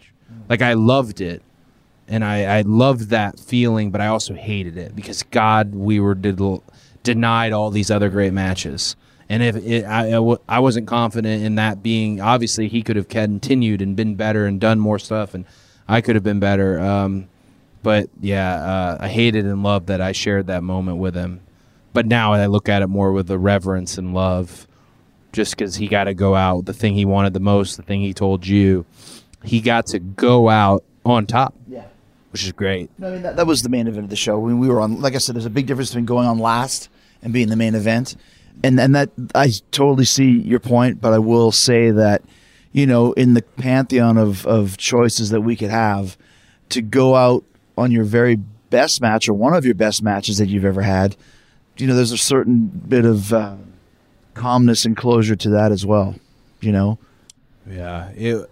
Like, I loved it, and I loved that feeling, but I also hated it because, God, we were denied all these other great matches. And if I wasn't confident in that being, obviously he could have continued and been better and done more stuff, and I could have been better. But yeah, I hated and loved that I shared that moment with him. But now I look at it more with the reverence and love, just because he got to go out, the thing he wanted the most, the thing he told you, he got to go out on top. Yeah. Which is great. No, I mean, that was the main event of the show. When we were on, like I said, there's a big difference between going on last and being the main event. And that, I totally see your point, but I will say that, you know, in the pantheon of choices that we could have, to go out on your very best match or one of your best matches that you've ever had, you know, there's a certain bit of calmness and closure to that as well, you know? Yeah.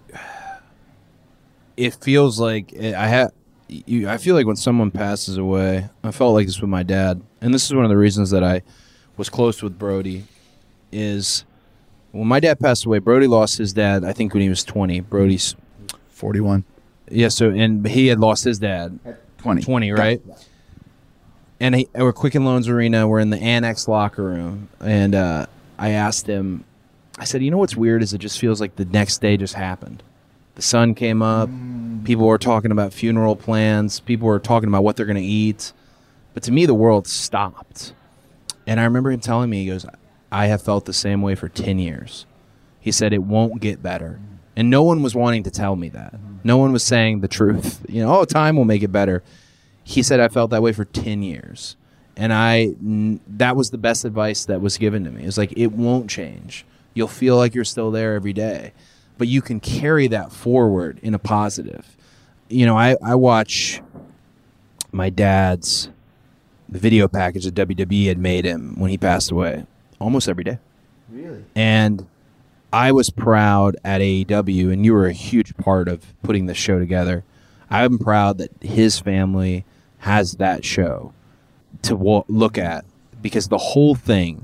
It feels like I feel like when someone passes away, I felt like this with my dad. And this is one of the reasons that I was close with Brody, is when my dad passed away, Brody lost his dad, I think when he was 20. Brody's 41. Yeah, and he had lost his dad at 20, right? Yeah. And we're Quicken Loans Arena, we're in the Annex locker room, and I asked him, I said, you know what's weird is it just feels like the next day just happened. The sun came up, people were talking about funeral plans, people were talking about what they're going to eat, but to me the world stopped. And I remember him telling me, he goes, I have felt the same way for 10 years. He said, it won't get better. And no one was wanting to tell me that. No one was saying the truth. You know, time will make it better. He said, I felt that way for 10 years. And that was the best advice that was given to me. It was like, it won't change. You'll feel like you're still there every day. But you can carry that forward in a positive. You know, I watch my dad's the video package that WWE had made him when he passed away almost every day. Really? And I was proud at AEW, and you were a huge part of putting this show together. I'm proud that his family has that show to look at, because the whole thing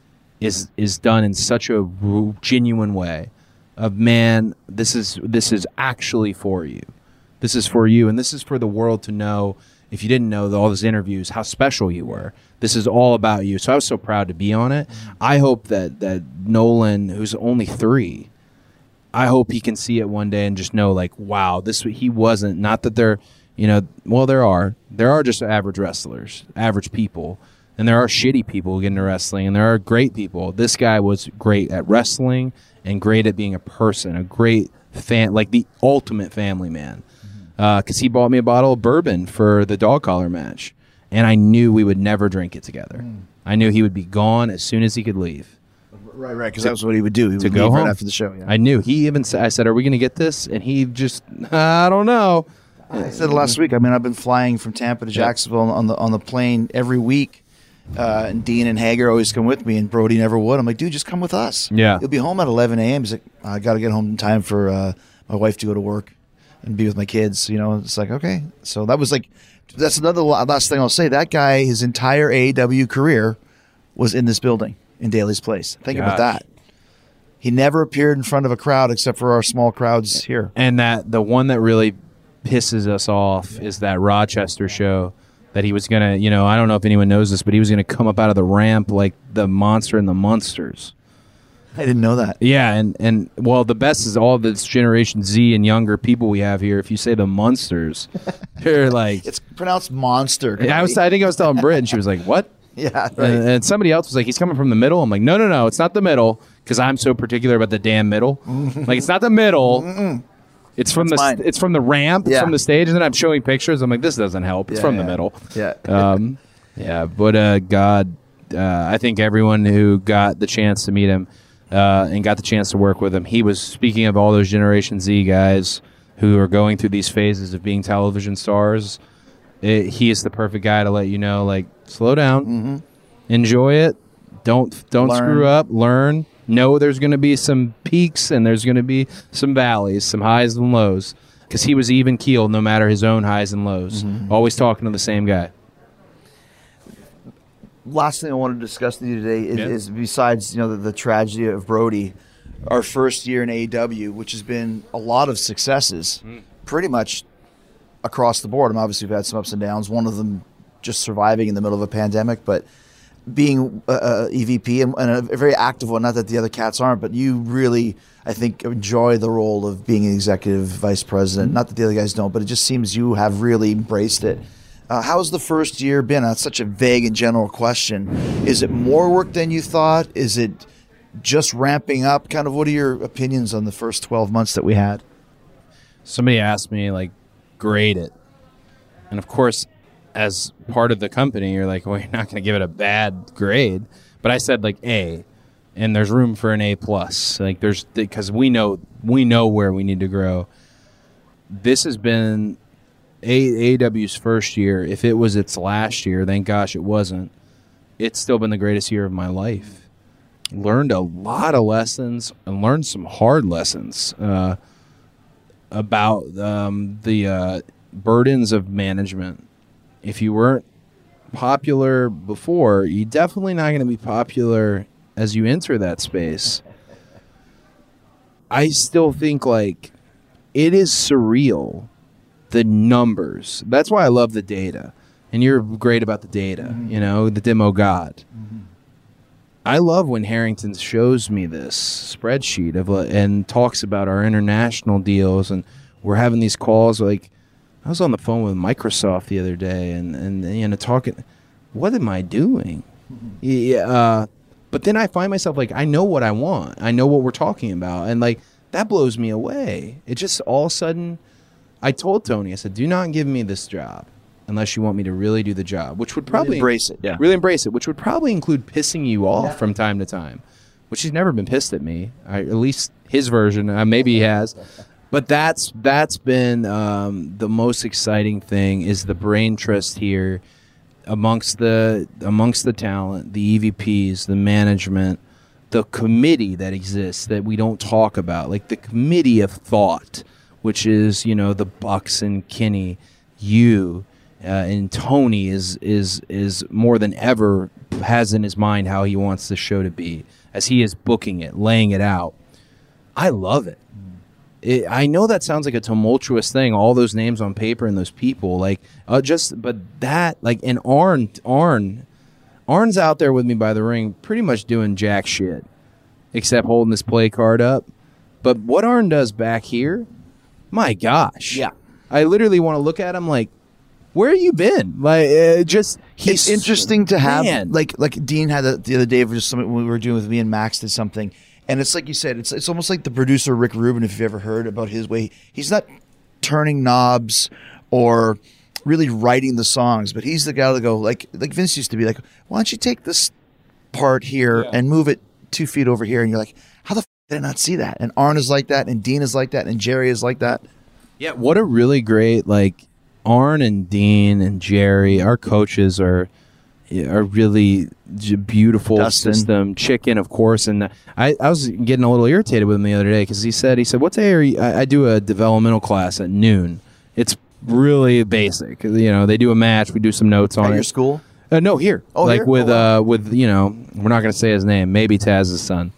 is done in such a genuine way of, man, this is actually for you. This is for you, and this is for the world to know. If you didn't know all those interviews, how special you were. This is all about you. So I was so proud to be on it. I hope that Nolan, who's only 3, I hope he can see it one day and just know, like, wow, he wasn't, not that they're, you know, well, there are just average wrestlers, average people, and there are shitty people who get into wrestling, and there are great people. This guy was great at wrestling and great at being a person, a great fan, like the ultimate family man. Because he bought me a bottle of bourbon for the dog collar match, and I knew we would never drink it together. I knew he would be gone as soon as he could leave. Right, because that was what he would do. He would go leave home right after the show. Yeah. I knew. He even said, I said, are we going to get this? And he just, I don't know. I said last week, I mean, I've been flying from Tampa to Jacksonville on the plane every week, and Dean and Hager always come with me, and Brody never would. I'm like, dude, just come with us. Yeah. You'll be home at 11 a.m. He's like, I got to get home in time for my wife to go to work and be with my kids, you know. It's like, okay. So that was like, that's another last thing I'll say. That guy, his entire AEW career was in this building in Daly's Place. Think about that. He never appeared in front of a crowd except for our small crowds here. And that the one that really pisses us off is that Rochester show that he was going to, you know, I don't know if anyone knows this, but he was going to come up out of the ramp like the monster in the Munsters. I didn't know that. Yeah, and well, the best is all this Generation Z and younger people we have here. If you say the Munsters, they're like, it's pronounced monster. I think I was telling Britt, and she was like, "What?" Yeah, right. And somebody else was like, "He's coming from the middle." I'm like, "No, it's not the middle," because I'm so particular about the damn middle. Like, it's not the middle. It's from it's from the ramp. It's from the stage, and then I'm showing pictures. I'm like, this doesn't help. It's from the middle. Yeah. But God, I think everyone who got the chance to meet him. And got the chance to work with him. He was speaking of all those Generation Z guys who are going through these phases of being television stars. He is the perfect guy to let you know, like, slow down, enjoy it, don't screw up, learn. Know there's going to be some peaks and there's going to be some valleys, some highs and lows, because he was even keeled no matter his own highs and lows. Always talking to the same guy. Last thing I want to discuss with you today is besides, you know, the tragedy of Brody, our first year in AEW, which has been a lot of successes. pretty much across the board. I mean, obviously, we've had some ups and downs. One of them just surviving in the middle of a pandemic, but being EVP and a very active one, not that the other cats aren't, but you really, I think, enjoy the role of being an executive vice president. Not that the other guys don't, but it just seems you have really embraced it. How's the first year been? That's such a vague and general question. Is it more work than you thought? Is it just ramping up? Kind of what are your opinions on the first 12 months that we had? Somebody asked me, like, grade it. And, of course, as part of the company, you're like, well, you're not going to give it a bad grade. But I said, like, A. And there's room for an A+. Like, because we know where we need to grow. This has been AEW's first year. If it was its last year, thank gosh it wasn't. It's still been the greatest year of my life. Learned a lot of lessons and learned some hard lessons about the burdens of management. If you weren't popular before, you're definitely not going to be popular as you enter that space. I still think, like, it is surreal, the numbers. That's why I love the data. And you're great about the data, you know, the demo god. I love when Harrington shows me this spreadsheet and talks about our international deals, and we're having these calls. Like, I was on the phone with Microsoft the other day and you know, talking, what am I doing? Yeah, but then I find myself, like, I know what I want. I know what we're talking about. And, like, that blows me away. It just all of a sudden, I told Tony, I said, do not give me this job unless you want me to really do the job, which would probably embrace it. Yeah. Really embrace it, which would probably include pissing you off from time to time, which he's never been pissed at me. At least his version. Maybe he has. But that's been the most exciting thing, is the brain trust here amongst the talent, the EVPs, the management, the committee that exists that we don't talk about, like the committee of thought, which is, you know, the Bucks and Kenny, you and Tony is more than ever has in his mind how he wants the show to be as he is booking it, laying it out. I love it. I know that sounds like a tumultuous thing, all those names on paper and those people, like, but that, like, and Arn's out there with me by the ring, pretty much doing jack shit, except holding this play card up. But what Arn does back here, my gosh, Yeah. I literally want to look at him like, where have you been? Like, he's It's interesting to have, man. like Dean had the other day of just something we were doing with me and Max did something. And it's like you said, it's almost like the producer Rick Rubin, if you've ever heard about his way. He's not turning knobs or really writing the songs, but he's the guy to go, like Vince used to be like, why don't you take this part here and move it 2 feet over here? And you're like, how the f did I not see that? And Arn is like that, and Dean is like that, and Jerry is like that. Yeah, what a really great, like, Arn and Dean and Jerry, our coaches are really beautiful Dustin. system. Chicken, of course. And I was getting a little irritated with him the other day because he said, what day are you? I do a developmental class at noon. It's really basic. You know, they do a match. We do some notes on At it. your school? No, here. Oh, like here? with Oh, wow. with, you know, we're not going to say his name. Maybe Taz's son.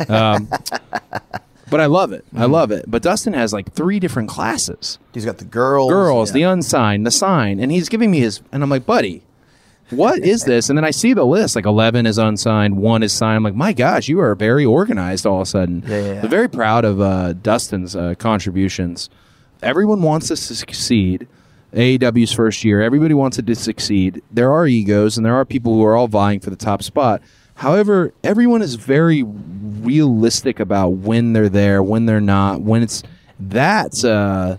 But I love it. I love it. But Dustin has like 3 different classes. He's got the girls. Girls, Yeah. the unsigned, the sign, and he's giving me his, and I'm like, buddy, what is this? And then I see the list, like 11 is unsigned, 1 is signed. I'm like, my gosh, you are very organized all of a sudden. Yeah. I'm very proud of Dustin's contributions. Everyone wants us to succeed. AEW's first year, everybody wants it to succeed. There are egos, and there are people who are all vying for the top spot. However, everyone is very realistic about when they're there, when they're not, when it's that's not.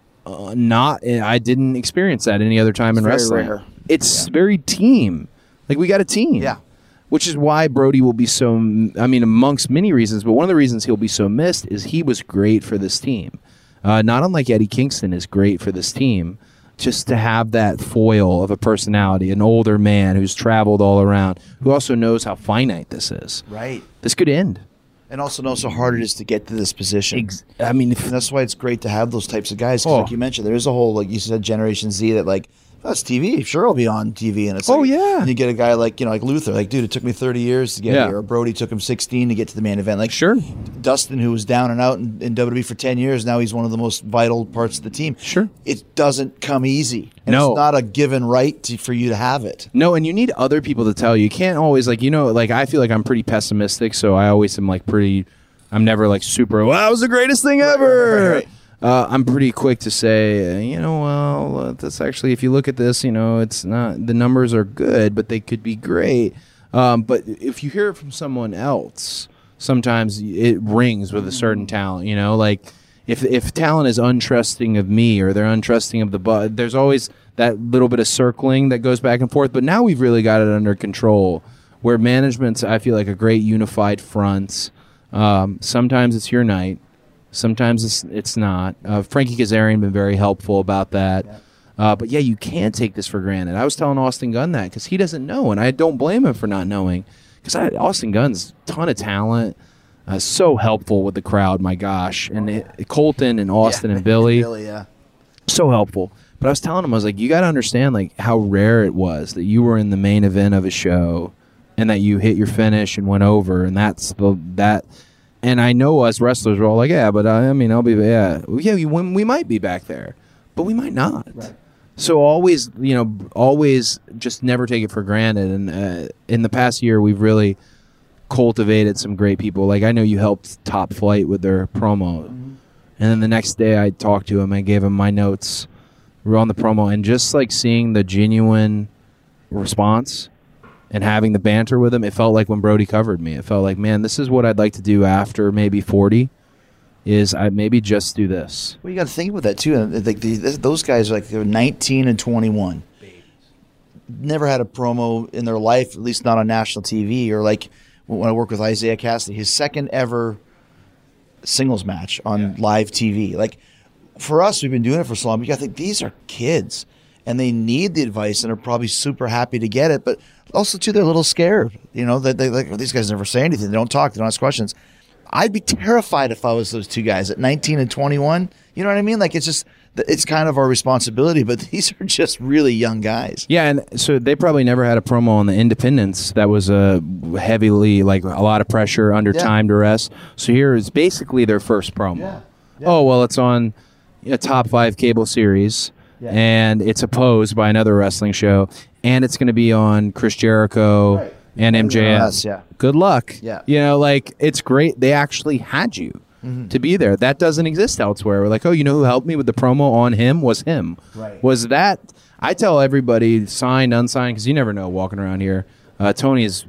I didn't experience that any other time in very wrestling. rare. It's very team. Like, we got a team. Yeah. Which is why Brody will be so, I mean, amongst many reasons, but one of the reasons he'll be so missed is he was great for this team. Not unlike Eddie Kingston is great for this team. Just to have that foil of a personality, an older man who's traveled all around, who also knows how finite this is. Right. This could end. And also knows how hard it is to get to this position. I mean, And that's why it's great to have those types of guys. 'Cause Oh. like you mentioned, there is a whole, like you said, Generation Z that, like, That's TV. Sure, I'll be on TV. And it's Oh, like, yeah. and you get a guy like like Luther, like, dude, it took me 30 years to get Yeah. here. Or Brody took him 16 to get to the main event. Like, Sure. Dustin, who was down and out in WWE for 10 years, now he's one of the most vital parts of the team. Sure. It doesn't come easy. And No. it's not a given right for you to have it. No, and you need other people to tell you. You can't always like I feel like I'm pretty pessimistic, so I always am like I'm never like super. Well, that was the greatest thing ever. right. I'm pretty quick to say, that's actually, if you look at this, it's not, the numbers are good, but they could be great. But if you hear it from someone else, sometimes it rings with a certain talent, like if talent is untrusting of me or they're untrusting of the there's always that little bit of circling that goes back and forth. But now we've really got it under control where management's, I feel like, a great unified front. Sometimes it's your night. Sometimes it's not. Frankie Kazarian been very helpful about that. But yeah, you can't take this for granted. I was telling Austin Gunn that because he doesn't know, and I don't blame him for not knowing. Because Austin Gunn's a ton of talent, so helpful with the crowd. My gosh, and Colton and Austin and Billy, yeah. so helpful. But I was telling him, I was like, you got to understand like how rare it was that you were in the main event of a show, and that you hit your finish and went over, and that. And I know us wrestlers were all like, yeah, but I'll be, we might be back there, but we might not. Right. So always just never take it for granted. And in the past year, we've really cultivated some great people. Like I know you helped Top Flight with their promo. Mm-hmm. And then the next day I talked to him. I gave him my notes. We were on the promo. And just like seeing the genuine response and having the banter with him, it felt like when Brody covered me. It felt like, man, this is what I'd like to do after maybe 40, is I maybe just do this. Well, you got to think about that, too. Like those guys are like they're 19 and 21. Babies. Never had a promo in their life, at least not on national TV. Or like when I worked with Isaiah Cassidy, his second ever singles match on live TV. Like for us, we've been doing it for so long. You got to think these are kids. And they need the advice and are probably super happy to get it. But also, too, they're a little scared. That they like, these guys never say anything. They don't talk. They don't ask questions. I'd be terrified if I was those two guys at 19 and 21. You know what I mean? Like, it's kind of our responsibility, but these are just really young guys. Yeah, and so they probably never had a promo on the Independence that was heavily, like, a lot of pressure, under time duress. So here is basically their first promo. Yeah. Oh, well, it's on a top 5 cable series. Yeah. And it's opposed by another wrestling show, and it's going to be on Chris Jericho and MJF. Yeah. Good luck. Yeah. It's great. They actually had you to be there. That doesn't exist elsewhere. We're like, oh, who helped me with the promo on him was him. Right. Was that? I tell everybody, signed, unsigned, because you never know walking around here. Tony has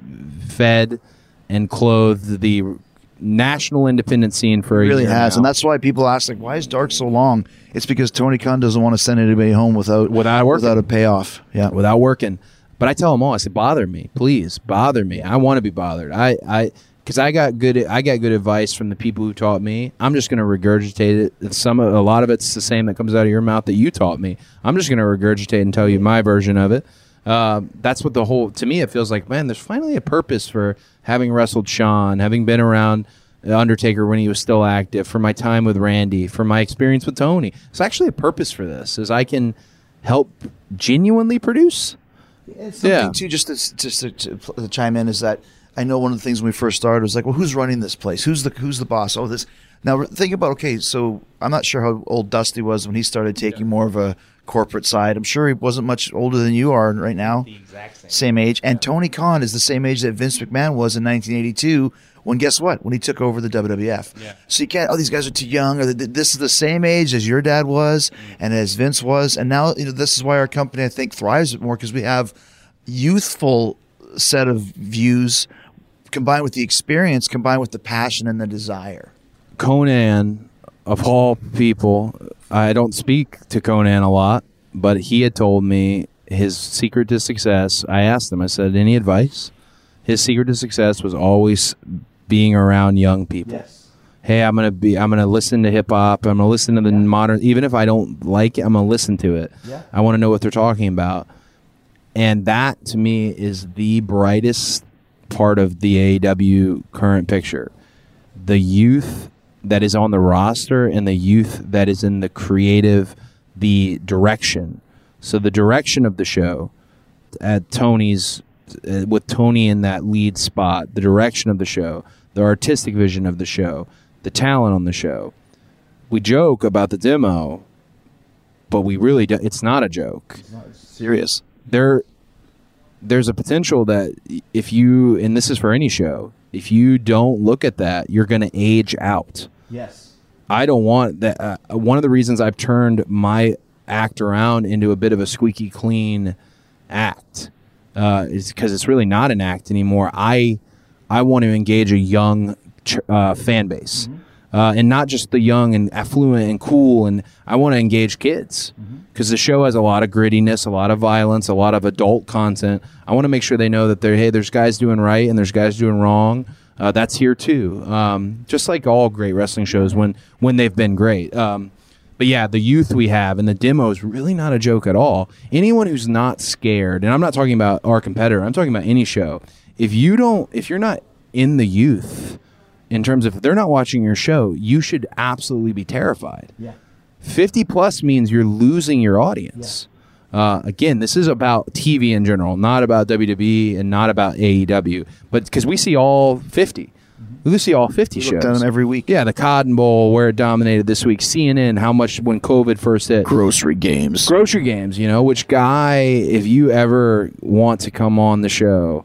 fed and clothed the national independent scene for a year. Really has, now. and that's why people ask, like, why is Dark so long? It's because Tony Khan doesn't want to send anybody home without a payoff. Yeah, without working. But I tell them all, I say, bother me, please, bother me. I want to be bothered. Because I got good advice from the people who taught me. I'm just going to regurgitate it. A lot of it's the same that comes out of your mouth that you taught me. I'm just going to regurgitate and tell you my version of it. That's what to me, it feels like, man, there's finally a purpose for having wrestled Shawn, having been around Undertaker when he was still active, for my time with Randy, for my experience with Tony. It's actually a purpose for this, is I can help genuinely produce. It's something too, just to chime in, is that I know one of the things when we first started was like, well, who's running this place? Who's the boss? Oh, this. Now think about, okay, so I'm not sure how old Dusty was when he started taking more of a corporate side. I'm sure he wasn't much older than you are right now. The exact same age. And Tony Khan is the same age that Vince McMahon was in 1982 when, guess what? When he took over the WWF. Yeah. So you can't, these guys are too young. Or this is the same age as your dad was and as Vince was. And now, this is why our company, I think, thrives more, because we have youthful set of views combined with the experience, combined with the passion and the desire. Conan, of all people, I don't speak to Conan a lot, but he had told me his secret to success. I asked him, I said, any advice? His secret to success was always being around young people. Yes. Hey, I'm gonna listen to hip hop. I'm gonna listen to the modern, even if I don't like it, I'm gonna listen to it. Yeah. I want to know what they're talking about. And that, to me, is the brightest part of the AEW current picture. The youth that is on the roster and the youth that is in the creative, the direction. So the direction of the show at Tony's, with Tony in that lead spot, the direction of the show, the artistic vision of the show, the talent on the show. We joke about the demo, but we really do, it's not a joke. Serious. There's a potential that if you, and this is for any show, if you don't look at that, you're going to age out. Yes. I don't want that. One of the reasons I've turned my act around into a bit of a squeaky clean act is because it's really not an act anymore. I want to engage a young fan base. And not just the young and affluent and cool, and I want to engage kids because the show has a lot of grittiness, a lot of violence, a lot of adult content. I want to make sure they know that there's guys doing right and there's guys doing wrong. That's here too, just like all great wrestling shows when they've been great. But yeah, the youth we have and the demo is really not a joke at all. Anyone who's not scared, and I'm not talking about our competitor, I'm talking about any show. If you're not in the youth, in terms of if they're not watching your show, you should absolutely be terrified. Yeah. 50 plus means you're losing your audience. Yeah. Again, this is about TV in general, not about WWE and not about AEW, but because we see all 50. We see all 50 shows. Look at them every week. Yeah, the Cotton Bowl, where it dominated this week. CNN, how much when COVID first hit. Grocery games, which guy, if you ever want to come on the show,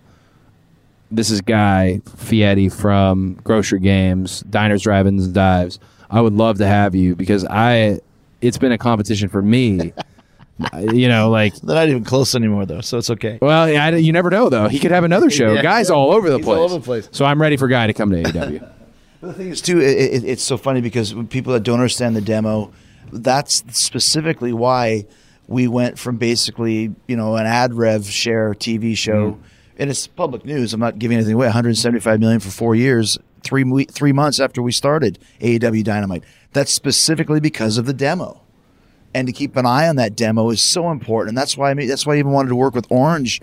this is Guy Fieri from Grocery Games, Diners, Drive-Ins, and Dives. I would love to have you because it's been a competition for me. They're not even close anymore though, so it's okay. Well, you never know though. He could have another show. Yeah. Guy's all over the place. All over the place. So I'm ready for Guy to come to AEW. But the thing is too, it's so funny because when people that don't understand the demo, that's specifically why we went from basically an ad rev share TV show. And it's public news. I'm not giving anything away. $175 million for 4 years, 3 months after we started AEW Dynamite. That's specifically because of the demo, and to keep an eye on that demo is so important. And that's why I even wanted to work with Orange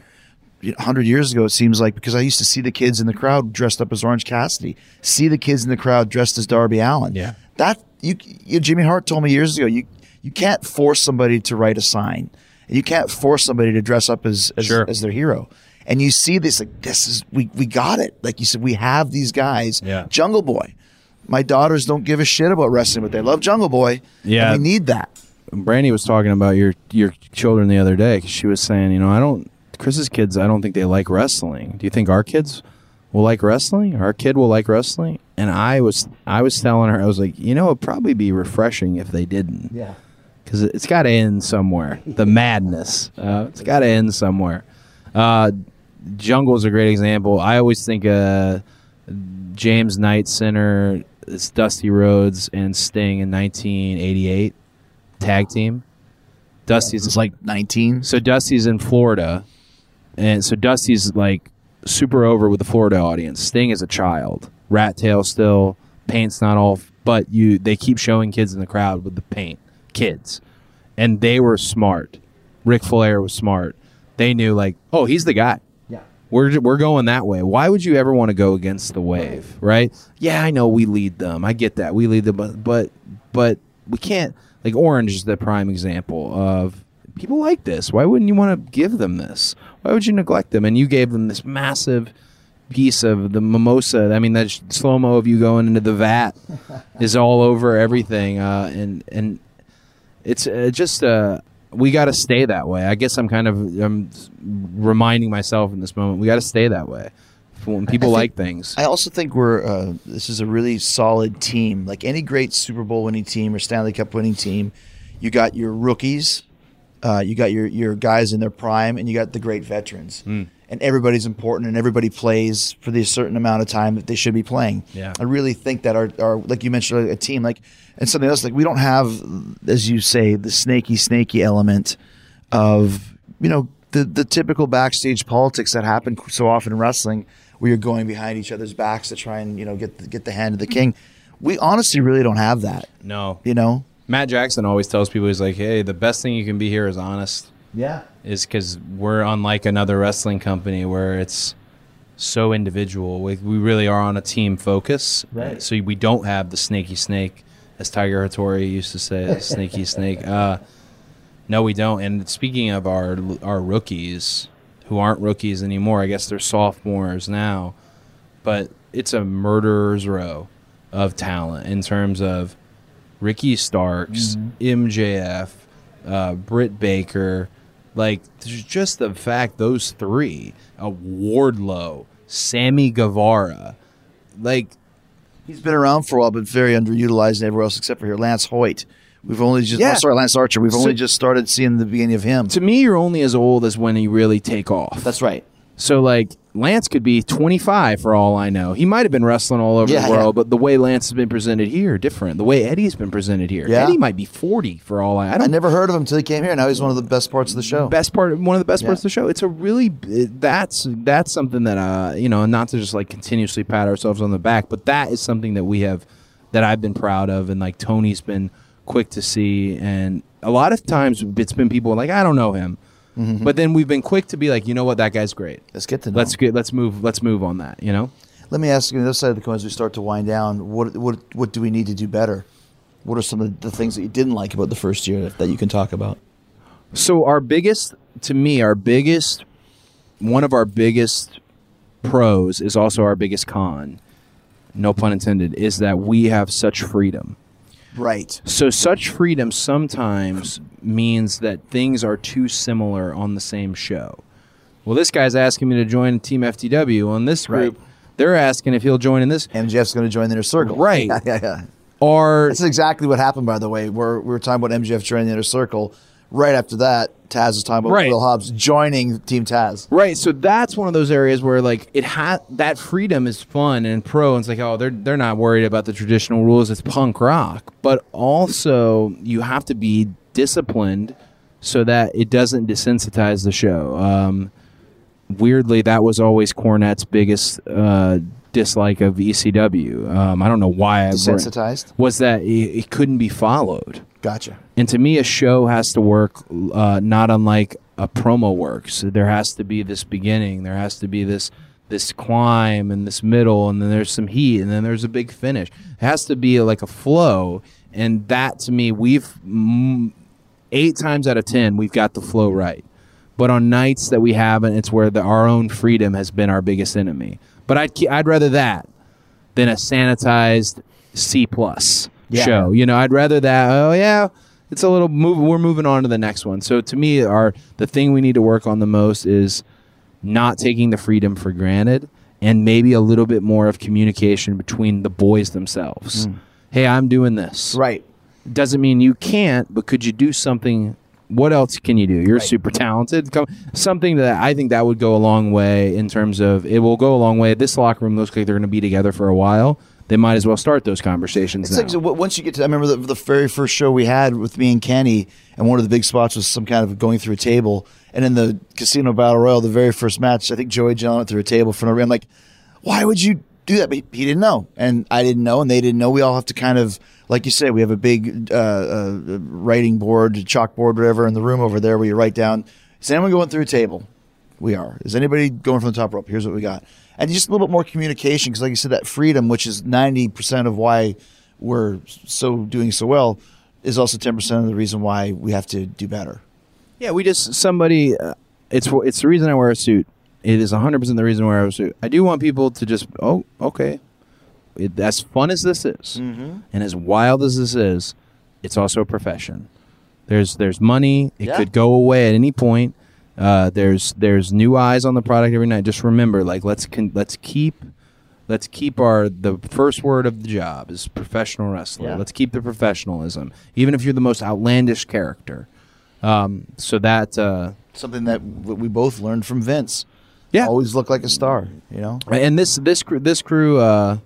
100 years ago. It seems like because I used to see the kids in the crowd dressed up as Orange Cassidy, see the kids in the crowd dressed as Darby Allin. Yeah, that Jimmy Hart told me years ago. You can't force somebody to write a sign, and you can't force somebody to dress up as their hero. And you see this, we got it. Like you said, we have these guys. Yeah. Jungle Boy. My daughters don't give a shit about wrestling, but they love Jungle Boy. Yeah. And we need that. Brandy was talking about your children the other day because she was saying, Chris's kids, I don't think they like wrestling. Do you think our kids will like wrestling? Our kid will like wrestling? And I was telling her, I was like, it'd probably be refreshing if they didn't. Yeah. Because it's got to end somewhere. The madness. It's got to end somewhere. Jungle is a great example. I always think James Knight Center, it's Dusty Rhodes and Sting in 1988 tag team. Dusty's like 19. So Dusty's in Florida, and so Dusty's like super over with the Florida audience. Sting is a child, rat tail still, paint's not all, but they keep showing kids in the crowd with the paint, kids, and they were smart. Ric Flair was smart. They knew oh, he's the guy. Yeah. We're going that way. Why would you ever want to go against the wave, right? Yeah, I know we lead them. I get that. We lead them, but we can't. Orange is the prime example of people like this. Why wouldn't you want to give them this? Why would you neglect them? And you gave them this massive piece of the mimosa. I mean, that slow-mo of you going into the vat is all over everything. And it's just we got to stay that way. I guess I'm reminding myself in this moment, we got to stay that way when people like things. I also think this is a really solid team. Like any great Super Bowl winning team or Stanley Cup winning team, you got your rookies, you got your guys in their prime, and you got the great veterans. And everybody's important, and everybody plays for the certain amount of time that they should be playing. Yeah. I really think that our like you mentioned, a team and something else, we don't have, as you say, the snaky element of the typical backstage politics that happen so often in wrestling, where you're going behind each other's backs to try and get the hand of the king. We honestly really don't have that. No. Matt Jackson always tells people, he's like, hey, the best thing you can be here is honest. Yeah. Is because we're unlike another wrestling company where it's so individual. We really are on a team focus. Right. So we don't have the snaky snake, as Tiger Hattori used to say, snaky snake. No, we don't. And speaking of our rookies, who aren't rookies anymore, I guess they're sophomores now, but it's a murderer's row of talent in terms of Ricky Starks, MJF, Britt Baker, like just the fact those three, Wardlow, Sammy Guevara, like He's been around for a while, but very underutilized everywhere else except for here. Lance Hoyt. We've only just Lance Archer. We've only just started seeing the beginning of him. to me, you're only as old as when you really take off. That's right. So, like, Lance could be 25 for all I know. He might have been wrestling all over the world, but the way Lance has been presented here, different. The way Eddie's been presented here. Yeah. Eddie might be 40 for all I I never heard of him until he came here. Now he's one of the best parts of the show. one of the best parts of the show. It's a really that's something that not to just like continuously pat ourselves on the back, but that is something that I've been proud of, and like Tony's been quick to see. And a lot of times it's been people like, I don't know him. But then we've been quick to be like, you know what, that guy's great. Let's get to know him. Let's move on that, you know? Let me ask you on the other side of the coin as we start to wind down, what do we need to do better? What are some of the things that you didn't like about the first year that you can talk about? So one of our biggest pros is also our biggest con, no pun intended, is that we have such freedom. Right. So such freedom sometimes means that things are too similar on the same show. Well, this guy's asking me to join Team FTW. On this group, they're asking if he'll join in this. MJF's going to join the Inner Circle. Right. Yeah. Or That's exactly what happened, by the way. We were talking about MJF joining the Inner Circle. Right after that, Taz was talking about Will Hobbs joining Team Taz. Right, so that's one of those areas where like that freedom is fun and pro. And it's like, oh, they're not worried about the traditional rules. It's punk rock, but also you have to be disciplined so that it doesn't desensitize the show. Weirdly, that was always Cornette's biggest dislike of ECW. I don't know why. Desensitized? Was that it couldn't be followed. Gotcha. And to me, a show has to work not unlike a promo works. There has to be this beginning. There has to be this climb and this middle, and then there's some heat, and then there's a big finish. It has to be like a flow, and that to me, 8 times out of 10, we've got the flow right. But on nights that we haven't, it's where our own freedom has been our biggest enemy. But I'd rather that than a sanitized C+ show. I'd rather that. Oh yeah, it's a little move. We're moving on to the next one. So to me, the thing we need to work on the most is not taking the freedom for granted, and maybe a little bit more of communication between the boys themselves. Hey, I'm doing this. Right. Doesn't mean you can't, but could you do something? What else can you do? You're super talented. Something that I think that would go a long way in terms of it will go a long way. This locker room looks like they're going to be together for a while. They might as well start those conversations now. Like, so once you get to, I remember the very first show we had with me and Kenny, and one of the big spots was some kind of going through a table. And in the Casino Battle Royal, the very first match, I think Joey John went through a table for no reason. I'm like, why would you do that? But he didn't know, and I didn't know, and they didn't know. We all have to kind of, like you say, we have a big writing board, chalkboard, whatever, in the room over there where you write down, is anyone going through a table? We are. Is anybody going from the top rope? Here's what we got. And just a little bit more communication, because like you said, that freedom, which is 90% of why we're doing so well, is also 10% of the reason why we have to do better. Yeah, it's the reason I wear a suit. It is 100% the reason I wear a suit. I do want people to just, okay. As fun as this is, and as wild as this is, it's also a profession. There's money. It could go away at any point. There's new eyes on the product every night. Just remember, like let's keep the first word of the job is professional wrestler. Yeah. Let's keep the professionalism, even if you're the most outlandish character. So that something that we both learned from Vince. Yeah, always look like a star. And this crew.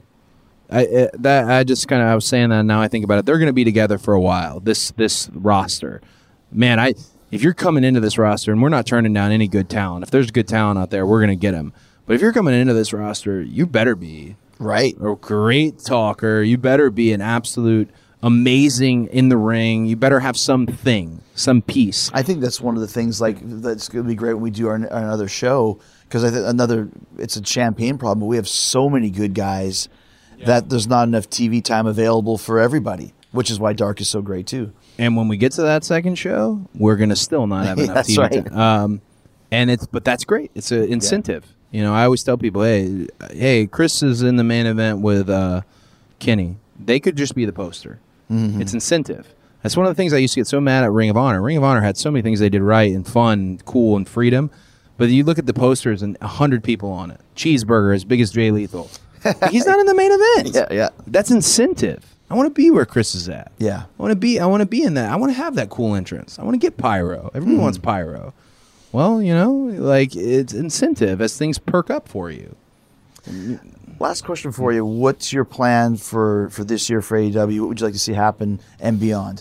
I was saying that, and now I think about it. They're going to be together for a while. This roster, man. If you're coming into this roster, and we're not turning down any good talent. If there's good talent out there, we're going to get them. But if you're coming into this roster, you better be a great talker. You better be an absolute amazing in the ring. You better have something, some piece. I think that's one of the things that's going to be great when we do our another show, because I think it's a champagne problem. But we have so many good guys that there's not enough TV time available for everybody. which is why Dark is so great too. And when we get to that second show, we're gonna still not have enough That's TV right. time. But that's great. It's an incentive. You know, I always tell people, hey, Chris is in the main event with Kenny. They could just be the poster. Mm-hmm. It's incentive. That's one of the things I used to get so mad at Ring of Honor. Ring of Honor had so many things they did right and fun, cool, and freedom. But you look at the posters and 100 people on it. Cheeseburger as big as Jay Lethal. He's not in the main event. Yeah. That's incentive. I want to be where Chris is at. Yeah. I want to be in that. I want to have that cool entrance. I want to get pyro. Everyone wants pyro. Well, you know, like it's incentive as things perk up for you. Last question for you. What's your plan for this year for AEW? What would you like to see happen and beyond?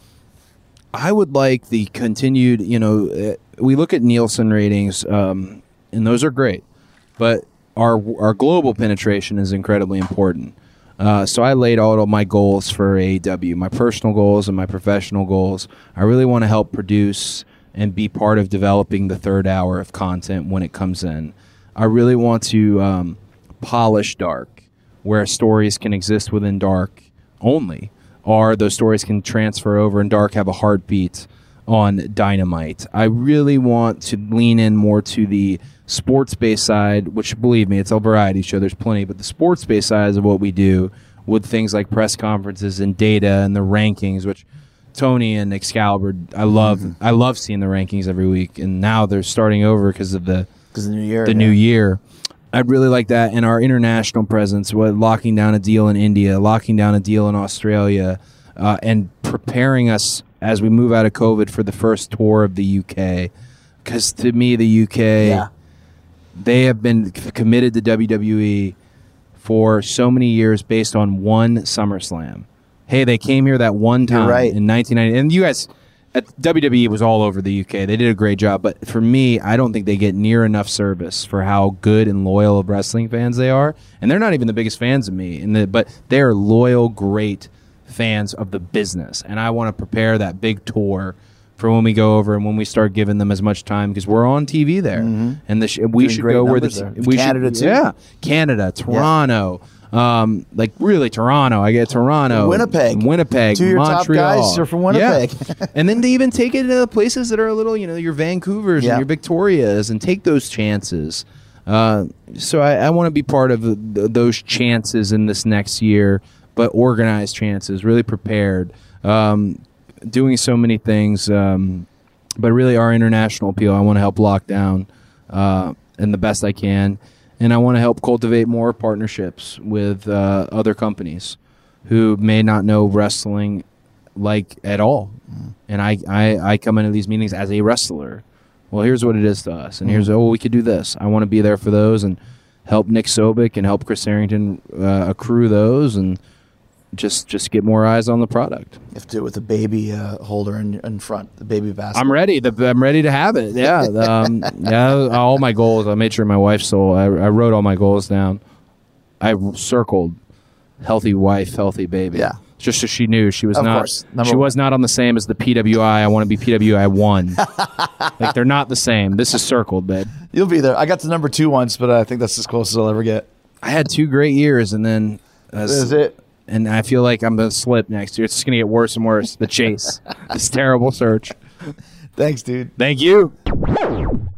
I would like the continued, you know, we look at Nielsen ratings, and those are great, but our global penetration is incredibly important. So I laid out all my goals for AEW, my personal goals and my professional goals. I really want to help produce and be part of developing the third hour of content when it comes in. I really want to polish Dark, where stories can exist within Dark only, or those stories can transfer over and Dark have a heartbeat on Dynamite. I really want to lean in more to the sports-based side, which, believe me, it's a variety show. There's plenty, but the sports-based side of what we do with things like press conferences and data and the rankings, which Tony and Excalibur, I love seeing the rankings every week, and now they're starting over because of the new year. I'd really like that, and our international presence, locking down a deal in India, locking down a deal in Australia, and preparing us as we move out of COVID for the first tour of the UK. Because to me, the UK, they have been committed to WWE for so many years based on one SummerSlam. Hey, they came here that one time in 1990. And you guys, at WWE was all over the UK. They did a great job. But for me, I don't think they get near enough service for how good and loyal of wrestling fans they are. And they're not even the biggest fans of me. But they're loyal, great fans of the business. And I want to prepare that big tour for when we go over and when we start giving them as much time, because we're on TV there. Mm-hmm. And we should go where Canada too. Yeah, Canada, Toronto. Like really Toronto. I get Toronto, Winnipeg. Two of your Montreal. top guys are from Winnipeg. Yeah. And then they even take it to places that are a little, you know, your Vancouvers and your Victorias, and take those chances. So I want to be part of those chances in this next year, but organized chances, really prepared, doing so many things. But really our international appeal, I want to help lock down and the best I can. And I want to help cultivate more partnerships with other companies who may not know wrestling like at all. And I come into these meetings as a wrestler. Well, here's what it is to us. And here's, we could do this. I want to be there for those and help Nick Sobick and help Chris Harrington accrue those and just get more eyes on the product. You have to do it with the baby holder in front, the baby basket. I'm ready. I'm ready to have it. Yeah. All my goals. I made sure my wife sold. I wrote all my goals down. I circled healthy wife, healthy baby. Yeah. Just so she knew she was Of not. course. She was not on the same as the PWI. I want to be PWI 1. Like they're not the same. This is circled, babe. You'll be there. I got to number 2 once, but I think that's as close as I'll ever get. I had 2 great years, and then That's it. And I feel like I'm going to slip next year. It's just going to get worse and worse. The chase. This terrible search. Thanks, dude. Thank you.